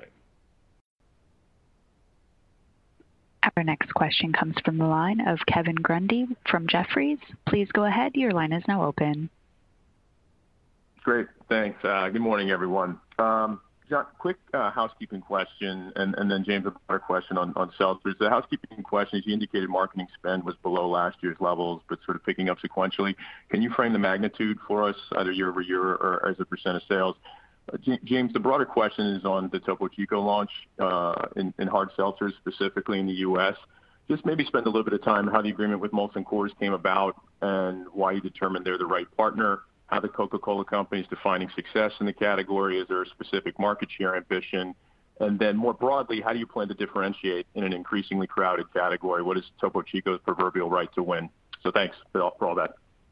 Our next question comes from the line of Kevin Grundy from Jefferies. Please go ahead. Your line is now open. Great. Thanks. Good morning, everyone. John, quick housekeeping question, and then James, a better question on seltzers. The housekeeping question is, you indicated marketing spend was below last year's levels, but sort of picking up sequentially. Can you frame the magnitude for us, either year over year or as a % of sales? James, the broader question is on the Topo Chico launch in hard seltzers, specifically in the U.S. Just maybe spend a little bit of time on how the agreement with Molson Coors came about and why you determined they're the right partner, how the Coca-Cola Company is defining success in the category. Is there a specific market share ambition? And then more broadly, how do you plan to differentiate in an increasingly crowded category? What is Topo Chico's proverbial right to win? So thanks for all that.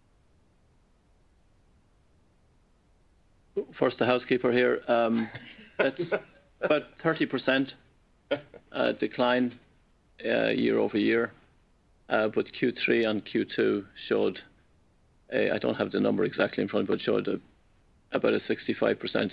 First, the housekeeper here. That's about 30% decline year over year, but Q3 and Q2 showed, I don't have the number exactly in front, but showed about a 65%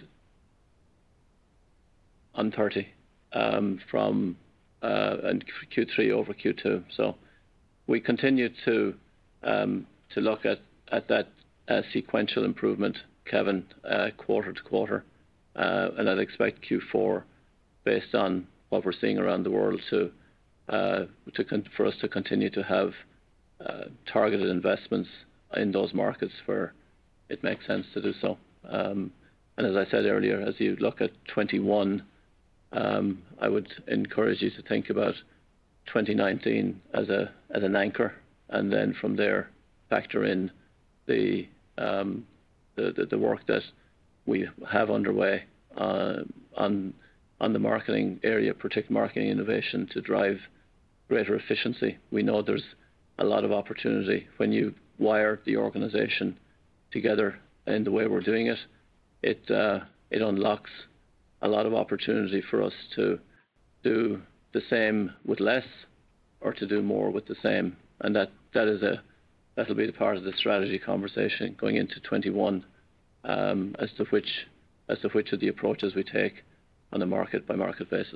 on 30 from and Q3 over Q2. So we continue to look at that sequential improvement, Kevin, quarter to quarter, and I'd expect Q4, based on what we're seeing around the world, for us to continue to have targeted investments in those markets where it makes sense to do so. And as I said earlier, as you look at 21, I would encourage you to think about 2019 as an anchor, and then from there factor in the work that we have underway on the marketing area, particularly marketing innovation, to drive greater efficiency. We know there's a lot of opportunity when you wire the organization together in the way we're doing it. It unlocks a lot of opportunity for us to do the same with less, or to do more with the same, and that'll be the part of the strategy conversation going into 21, as to which of the approaches we take on a market by market basis.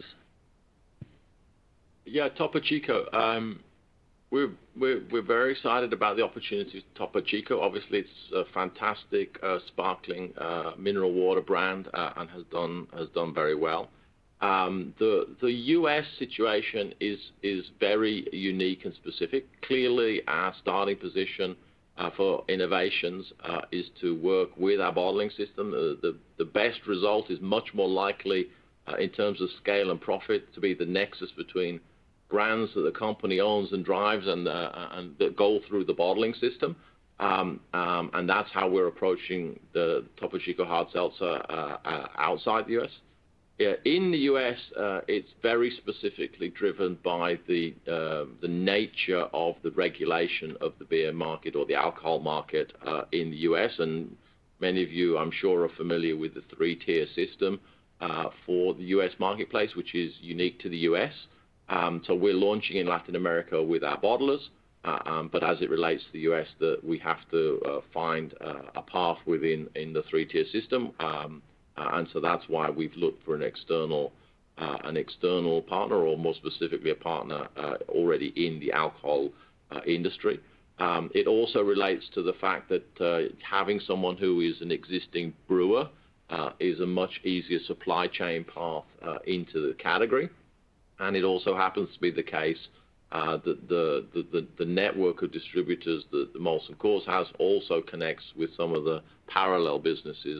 Yeah, Topo Chico. We're very excited about the opportunities. Topo Chico, obviously, it's a fantastic sparkling mineral water brand and has done very well. The U.S. situation is very unique and specific. Clearly, our starting position for innovations is to work with our bottling system. The best result is much more likely in terms of scale and profit to be the nexus between brands that the company owns and drives and that go through the bottling system. And that's how we're approaching the Topo Chico Hard Seltzer outside the U.S. In the U.S., it's very specifically driven by the nature of the regulation of the beer market or the alcohol market in the U.S. And many of you, I'm sure, are familiar with the three-tier system for the U.S. marketplace, which is unique to the U.S. So we're launching in Latin America with our bottlers, but as it relates to the U.S., we have to find a path within the three-tier system. And so that's why we've looked for an external partner, or more specifically a partner already in the alcohol industry. It also relates to the fact that having someone who is an existing brewer is a much easier supply chain path into the category. And it also happens to be the case that the network of distributors that the Molson Coors has also connects with some of the parallel businesses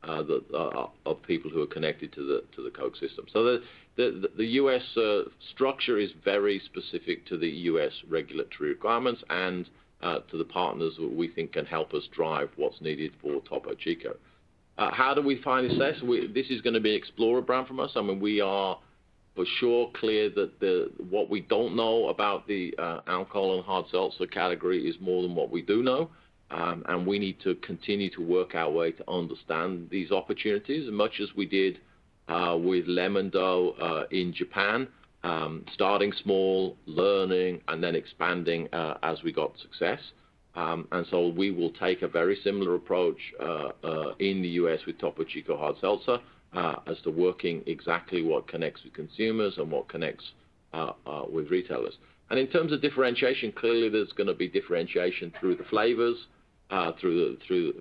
of people who are connected to the Coke system. So the U.S. structure is very specific to the U.S. regulatory requirements and to the partners that we think can help us drive what's needed for Topo Chico. How do we find success? This is going to be an explorer brand from us. I mean, we are for sure clear that what we don't know about the alcohol and hard seltzer category is more than what we do know. And we need to continue to work our way to understand these opportunities, as much as we did with Lemon-Dou in Japan, starting small, learning, and then expanding as we got success. And so we will take a very similar approach in the U.S. with Topo Chico Hard Seltzer as to working exactly what connects with consumers and what connects with retailers. And in terms of differentiation, clearly there's going to be differentiation through the flavors, through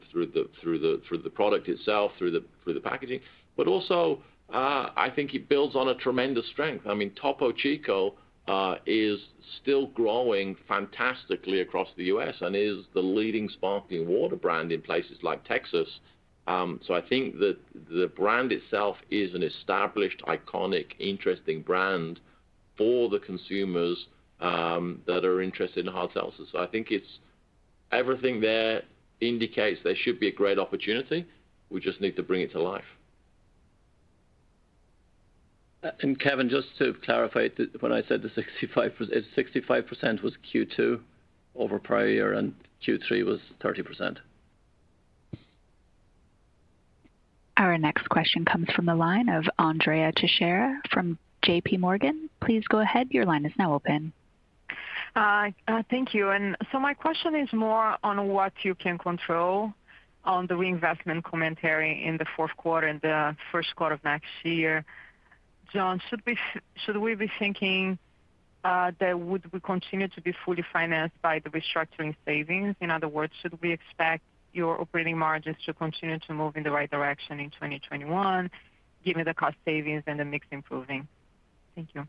the product itself, through the packaging, but also I think it builds on a tremendous strength. I mean, Topo Chico is still growing fantastically across the U.S. and is the leading sparkling water brand in places like Texas. So I think that the brand itself is an established, iconic, interesting brand for the consumers that are interested in hard seltzer. So I think everything there indicates there should be a great opportunity. We just need to bring it to life. And Kevin, just to clarify, when I said the 65% was Q2 over prior year and Q3 was 30%. Our next question comes from the line of Andrea Teixeira from JP Morgan. Please go ahead. Your line is now open. Thank you. And so my question is more on what you can control on the reinvestment commentary in the fourth quarter and the first quarter of next year. John, should we be thinking that would we continue to be fully financed by the restructuring savings? In other words, should we expect your operating margins to continue to move in the right direction in 2021, given the cost savings and the mix improving? Thank you.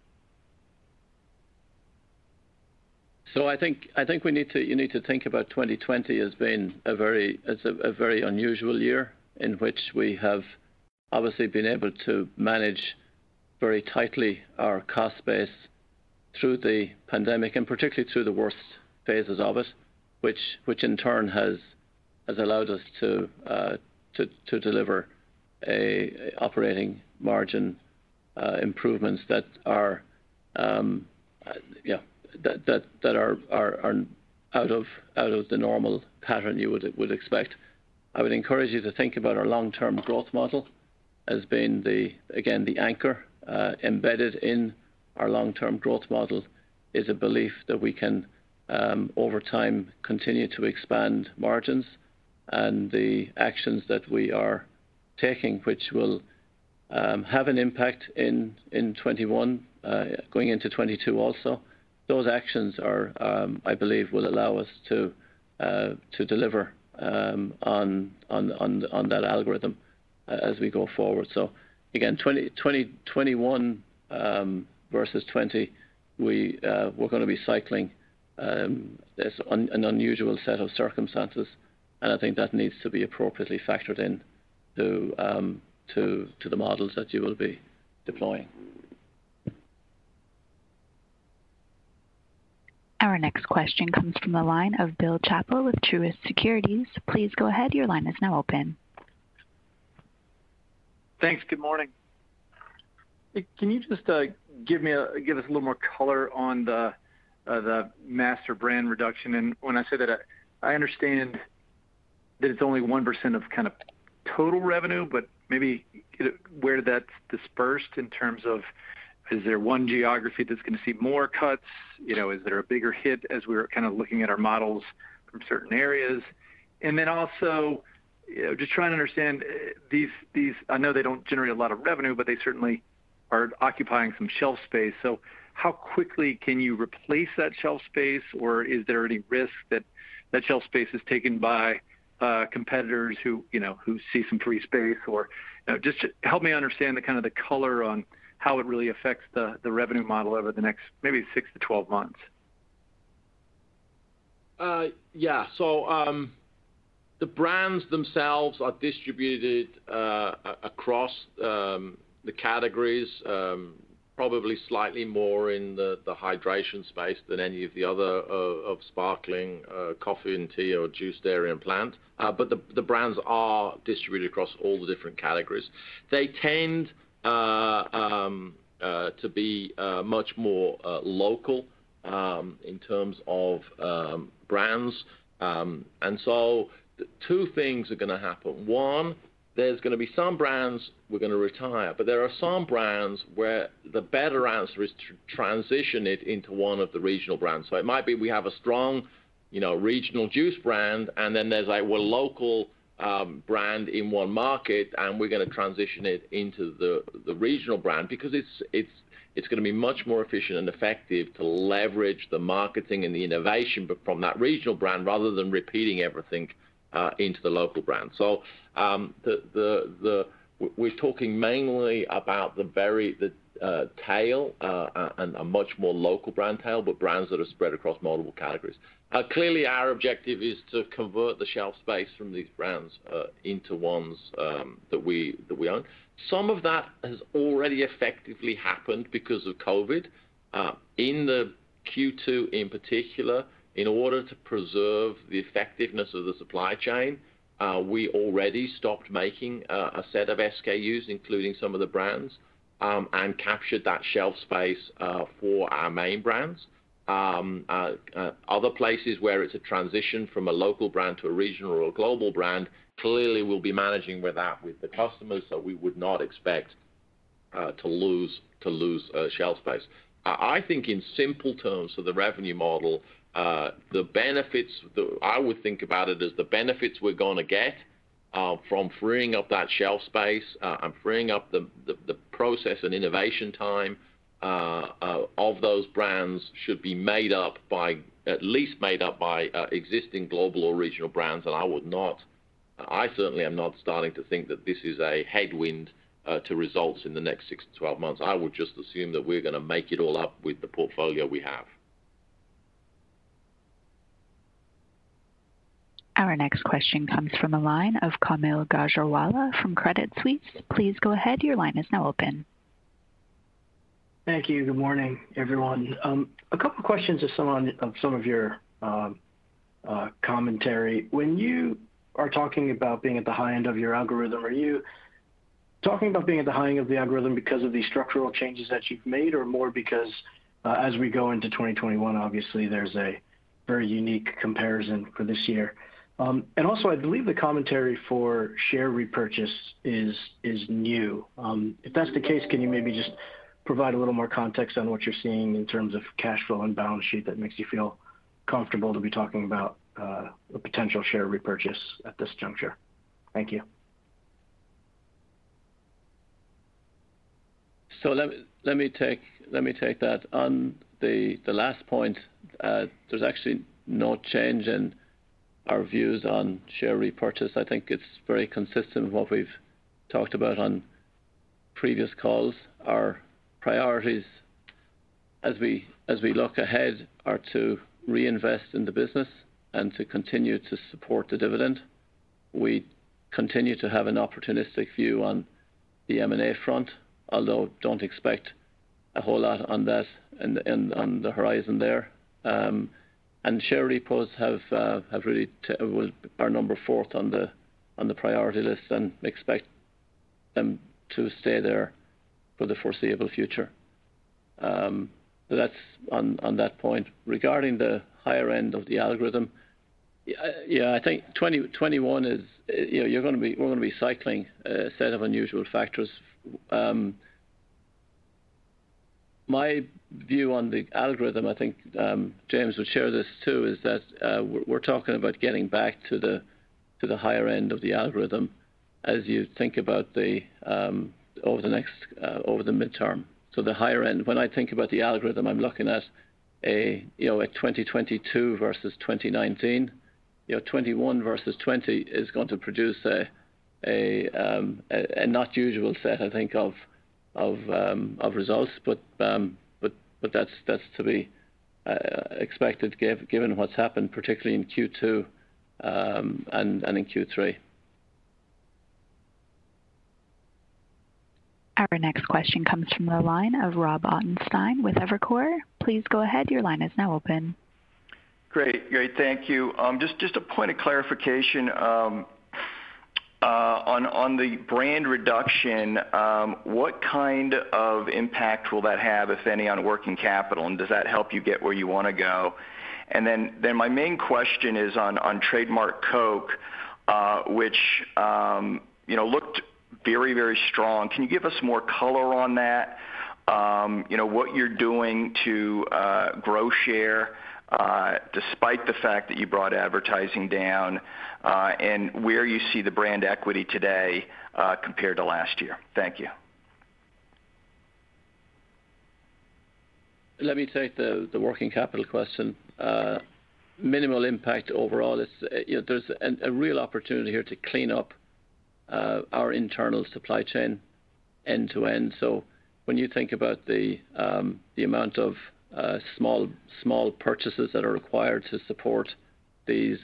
So I think you need to think about 2020 as being a very unusual year in which we have obviously been able to manage very tightly our cost base through the pandemic and particularly through the worst phases of it, which in turn has allowed us to deliver a operating margin improvements that are that are out of the normal pattern you would expect. I would encourage you to think about our long-term growth model as being the anchor. Embedded in our long-term growth model is a belief that we can over time continue to expand margins, and the actions that we are taking, which will have an impact in 21, going into 22 also. Those actions are, I believe, will allow us to deliver on that algorithm as we go forward. So again, 2021 versus 20, we're going to be cycling this an unusual set of circumstances, and I think that needs to be appropriately factored in to the models that you will be deploying. Our next question comes from the line of Bill Chappell with Truist Securities. Please go ahead. Your line is now open. Thanks. Good morning. Can you just give us a little more color on the master brand reduction? And when I say that, I understand that it's only 1% of kind of total revenue, but maybe where that's dispersed in terms of, is there one geography that's going to see more cuts? Is there a bigger hit as we're kind of looking at our models from certain areas? And then also, just trying to understand these. I know they don't generate a lot of revenue, but they certainly are occupying some shelf space. So how quickly can you replace that shelf space, or is there any risk that that shelf space is taken by competitors who see some free space? Or just to help me understand the kind of the color on how it really affects the revenue model over the next maybe 6 to 12 months. So the brands themselves are distributed across the categories, probably slightly more in the hydration space than any of the other of sparkling, coffee and tea, or juice, dairy, and plant. But the brands are distributed across all the different categories. They tend to be much more local in terms of brands. And so two things are going to happen. One, there's going to be some brands we're going to retire, but there are some brands where the better answer is to transition it into one of the regional brands. So it might be we have a strong, regional juice brand, and then there's a local brand in one market, and we're going to transition it into the regional brand because it's going to be much more efficient and effective to leverage the marketing and the innovation from that regional brand rather than repeating everything into the local brand. So we're talking mainly about the tail and a much more local brand tail, but brands that are spread across multiple categories. Clearly, our objective is to convert the shelf space from these brands into ones that we own. Some of that has already effectively happened because of COVID. In the Q2 in particular, in order to preserve the effectiveness of the supply chain, we already stopped making a set of SKUs, including some of the brands, and captured that shelf space for our main brands. Other places where it's a transition from a local brand to a regional or a global brand, clearly we'll be managing with that with the customers, so we would not expect to lose shelf space. I think in simple terms for the revenue model, the benefits, I would think about it as the benefits we're going to get from freeing up that shelf space and freeing up the process and innovation time of those brands should be at least made up by existing global or regional brands. And I certainly am not starting to think that this is a headwind to results in the next 6 to 12 months. I would just assume that we're going to make it all up with the portfolio we have. Our next question comes from the line of Kaumil Gajrawala from Credit Suisse. Please go ahead. Your line is now open. Thank you. Good morning, everyone. A couple of questions of some of your commentary. When you are talking about being at the high end of your algorithm, are you talking about being at the high end of the algorithm because of the structural changes that you've made, or more because as we go into 2021, obviously there's a very unique comparison for this year? And also, I believe the commentary for share repurchase is new. If that's the case, can you maybe just provide a little more context on what you're seeing in terms of cash flow and balance sheet that makes you feel comfortable to be talking about a potential share repurchase at this juncture? Thank you. So let me take that. On the last point, there's actually no change in our views on share repurchase. I think it's very consistent with what we've talked about on previous calls, our priorities as we look ahead are to reinvest in the business and to continue to support the dividend. We continue to have an opportunistic view on the M&A front, although don't expect a whole lot on that and on the horizon there. And share repos have really are number 4th on the priority list, and expect them to stay there for the foreseeable future. So that's on that point. Regarding the higher end of the algorithm, I think 2021 is we're going to be cycling a set of unusual factors. My view on the algorithm, I think James would share this too, is that we're talking about getting back to the higher end of the algorithm as you think about the over the midterm. So the higher end. When I think about the algorithm, I'm looking at a 2022 versus 2019. 21 versus 20 is going to produce a not usual set, I think, of results, but that's to be expected given what's happened, particularly in Q2 and in Q3. Our next question comes from the line of Rob Ottenstein with Evercore. Please go ahead. Your line is now open. Great. Thank you. Just a point of clarification on the brand reduction. What kind of impact will that have, if any, on working capital, and does that help you get where you want to go? And then my main question is on trademark Coke, which looked very, very strong. Can you give us more color on that? What you're doing to grow share, despite the fact that you brought advertising down, and where you see the brand equity today compared to last year. Thank you. Let me take the working capital question. Minimal impact overall. There's a real opportunity here to clean up our internal supply chain end to end. So when you think about the amount of small purchases that are required to support these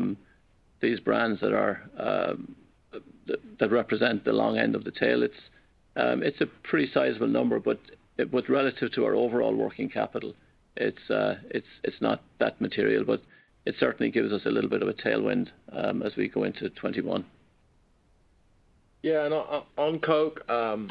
brands that represent the long end of the tail, it's a pretty sizable number, but relative to our overall working capital, it's not that material, but it certainly gives us a little bit of a tailwind as we go into 21. Yeah, and on Coke,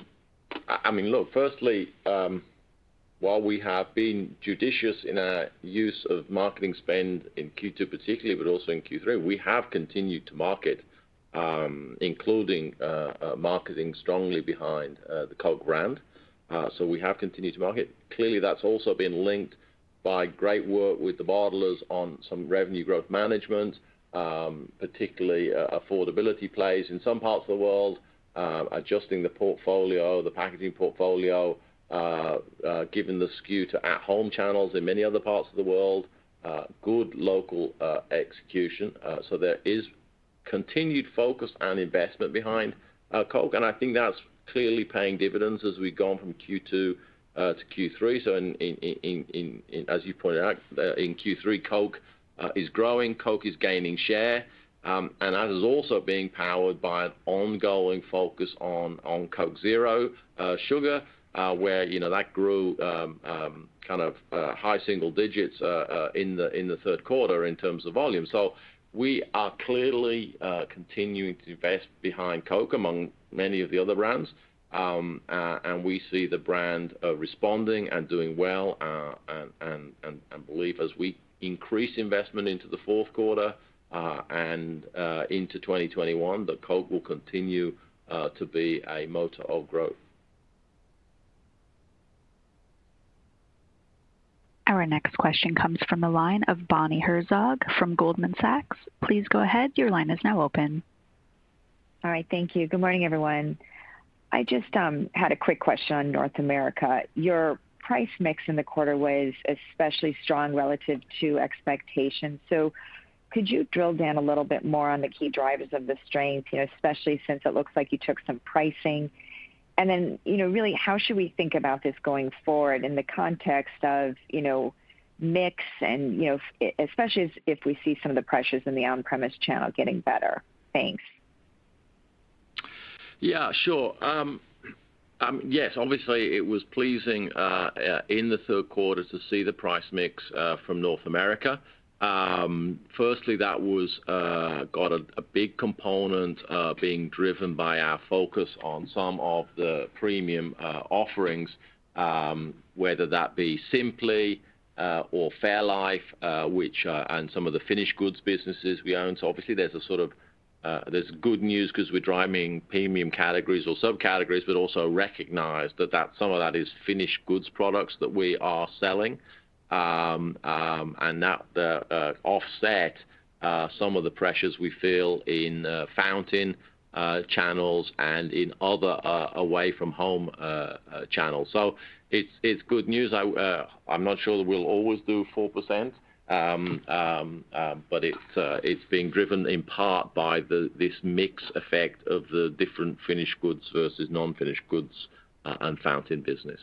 look, firstly, while we have been judicious in our use of marketing spend in Q2 particularly, but also in Q3, we have continued to market, including marketing strongly behind the Coke brand. So we have continued to market. Clearly, that's also been linked by great work with the bottlers on some revenue growth management, particularly affordability plays in some parts of the world, adjusting the portfolio, the packaging portfolio, given the skew to at-home channels in many other parts of the world, good local execution. So there is continued focus and investment behind Coke, and I think that's clearly paying dividends as we've gone from Q2 to Q3. So in as you pointed out, in Q3, Coke is growing, Coke is gaining share, and that is also being powered by an ongoing focus on Coke Zero Sugar, where that grew kind of high single digits in the third quarter in terms of volume. So we are clearly continuing to invest behind Coke among many of the other brands, and we see the brand responding and doing well, and believe as we increase investment into the fourth quarter and into 2021, that Coke will continue to be a motor of growth. Our next question comes from the line of Bonnie Herzog from Goldman Sachs. Please go ahead. Your line is now open. All right. Thank you. Good morning, everyone. I just had a quick question on North America. Your price mix in the quarter was especially strong relative to expectations. So could you drill down a little bit more on the key drivers of the strength, especially since it looks like you took some pricing? And then, really, how should we think about this going forward in the context of, mix and, especially if we see some of the pressures in the on-premise channel getting better? Thanks. Yeah, sure. Yes, obviously it was pleasing in the third quarter to see the price mix from North America. Firstly, that was got a big component being driven by our focus on some of the premium offerings, whether that be Simply or Fairlife, which and some of the finished goods businesses we own. So obviously there's a sort of there's good news because we're driving premium categories or subcategories, but also recognize that some of that is finished goods products that we are selling. And that offset some of the pressures we feel in fountain channels and in other away from home channels. So it's good news. I'm not sure that we'll always do 4%, but it's being driven in part by this mix effect of the different finished goods versus non-finished goods and fountain business.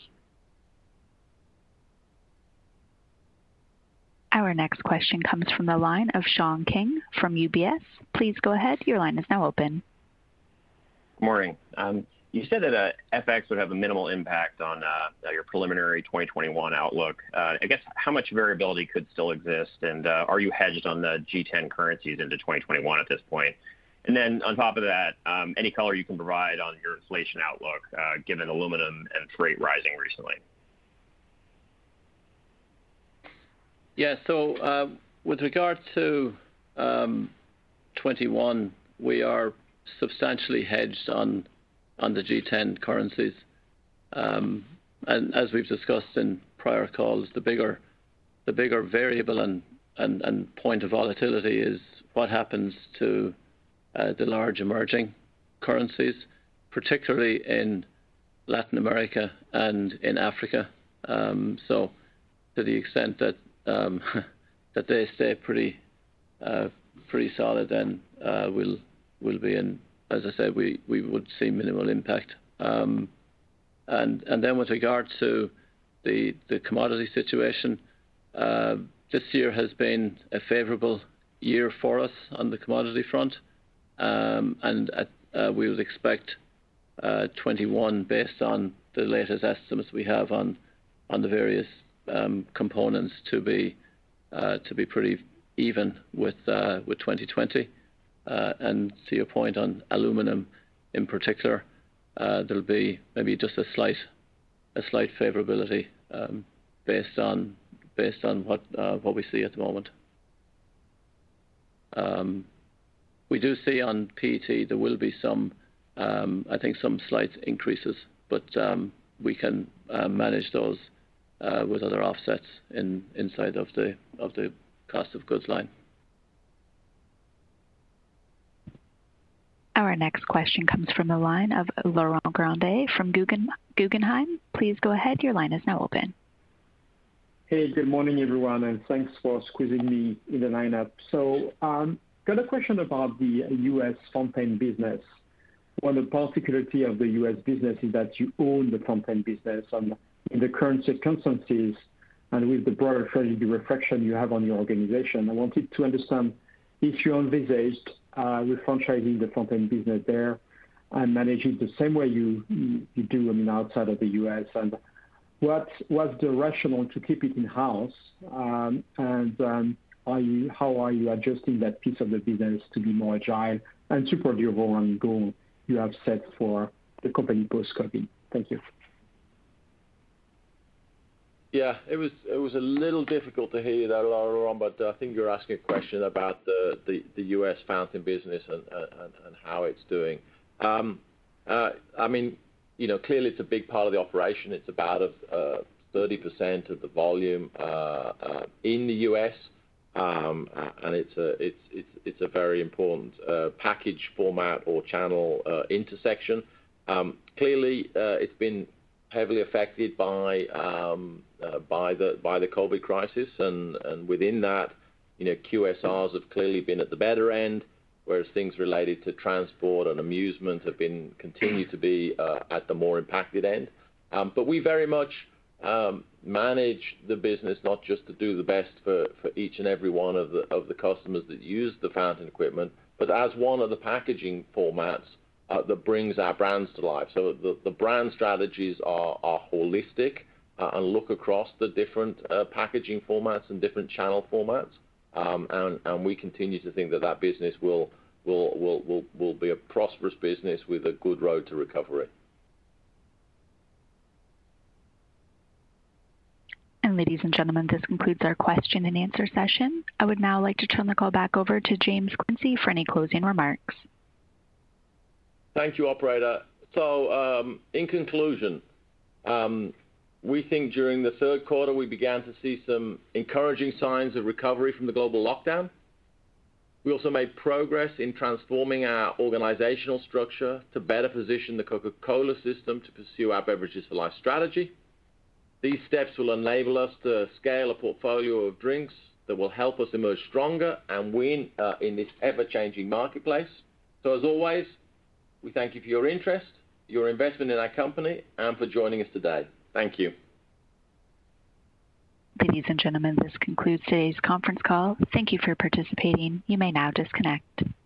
Our next question comes from the line of Sean King from UBS. Please go ahead. Your line is now open. Good morning. You said that FX would have a minimal impact on your preliminary 2021 outlook. I guess how much variability could still exist, and are you hedged on the G10 currencies into 2021 at this point? And then on top of that, any color you can provide on your inflation outlook, given aluminum and freight rising recently? Yeah, so with regard to 21, we are substantially hedged on the G10 currencies. And as we've discussed in prior calls, the bigger variable and point of volatility is what happens to the large emerging currencies, particularly in Latin America and in Africa. So to the extent that that they stay pretty solid, then we'll be in. As I said, we would see minimal impact. And then with regard to the commodity situation, this year has been a favourable year for us on the commodity front, and we would expect 21 based on the latest estimates we have on the various components to be pretty even with 2020. And to your point on aluminum in particular, there'll be maybe just a slight favorability based on what we see at the moment. We do see on PET there will be some I think some slight increases, but we can manage those with other offsets inside of the cost of goods line. Our next question comes from the line of Laurent Grandet from Guggenheim. Please go ahead. Your line is now open. Hey, good morning, everyone, and thanks for squeezing me in the lineup. So, got a question about the U.S. Fontaine business. One of the particularities of the U.S. business is that you own the Fontaine business, and in the current circumstances and with the broader strategy reflection you have on your organization, I wanted to understand if you envisaged refranchising the Fontaine business there and manage it the same way you do, outside of the U.S. And what was the rationale to keep it in house? And how are you adjusting that piece of the business to be more agile and support the overall goal you have set for the company post-COVID? Thank you. Yeah, it was a little difficult to hear you there, Laurent, but I think you're asking a question about the U.S. fountain business and how it's doing. Clearly it's a big part of the operation. It's about 30% of the volume in the U.S. And it's a very important package format or channel intersection. Clearly, it's been heavily affected by the COVID crisis, and within that, QSRs have clearly been at the better end. whereas things related to transport and amusement have continued to be at the more impacted end. But we very much manage the business not just to do the best for each and every one of the customers that use the fountain equipment, but as one of the packaging formats that brings our brands to life. So the brand strategies are holistic and look across the different packaging formats and different channel formats. And we continue to think that business will be a prosperous business with a good road to recovery. And ladies and gentlemen, this concludes our question and answer session. I would now like to turn the call back over to James Quincey for any closing remarks. Thank you, operator. So in conclusion, we think during the third quarter we began to see some encouraging signs of recovery from the global lockdown. We also made progress in transforming our organizational structure to better position the Coca-Cola system to pursue our Beverages for Life strategy. These steps will enable us to scale a portfolio of drinks that will help us emerge stronger and win in this ever-changing marketplace. So as always, we thank you for your interest, your investment in our company, and for joining us today. Thank you. Ladies and gentlemen, this concludes today's conference call. Thank you for participating. You may now disconnect.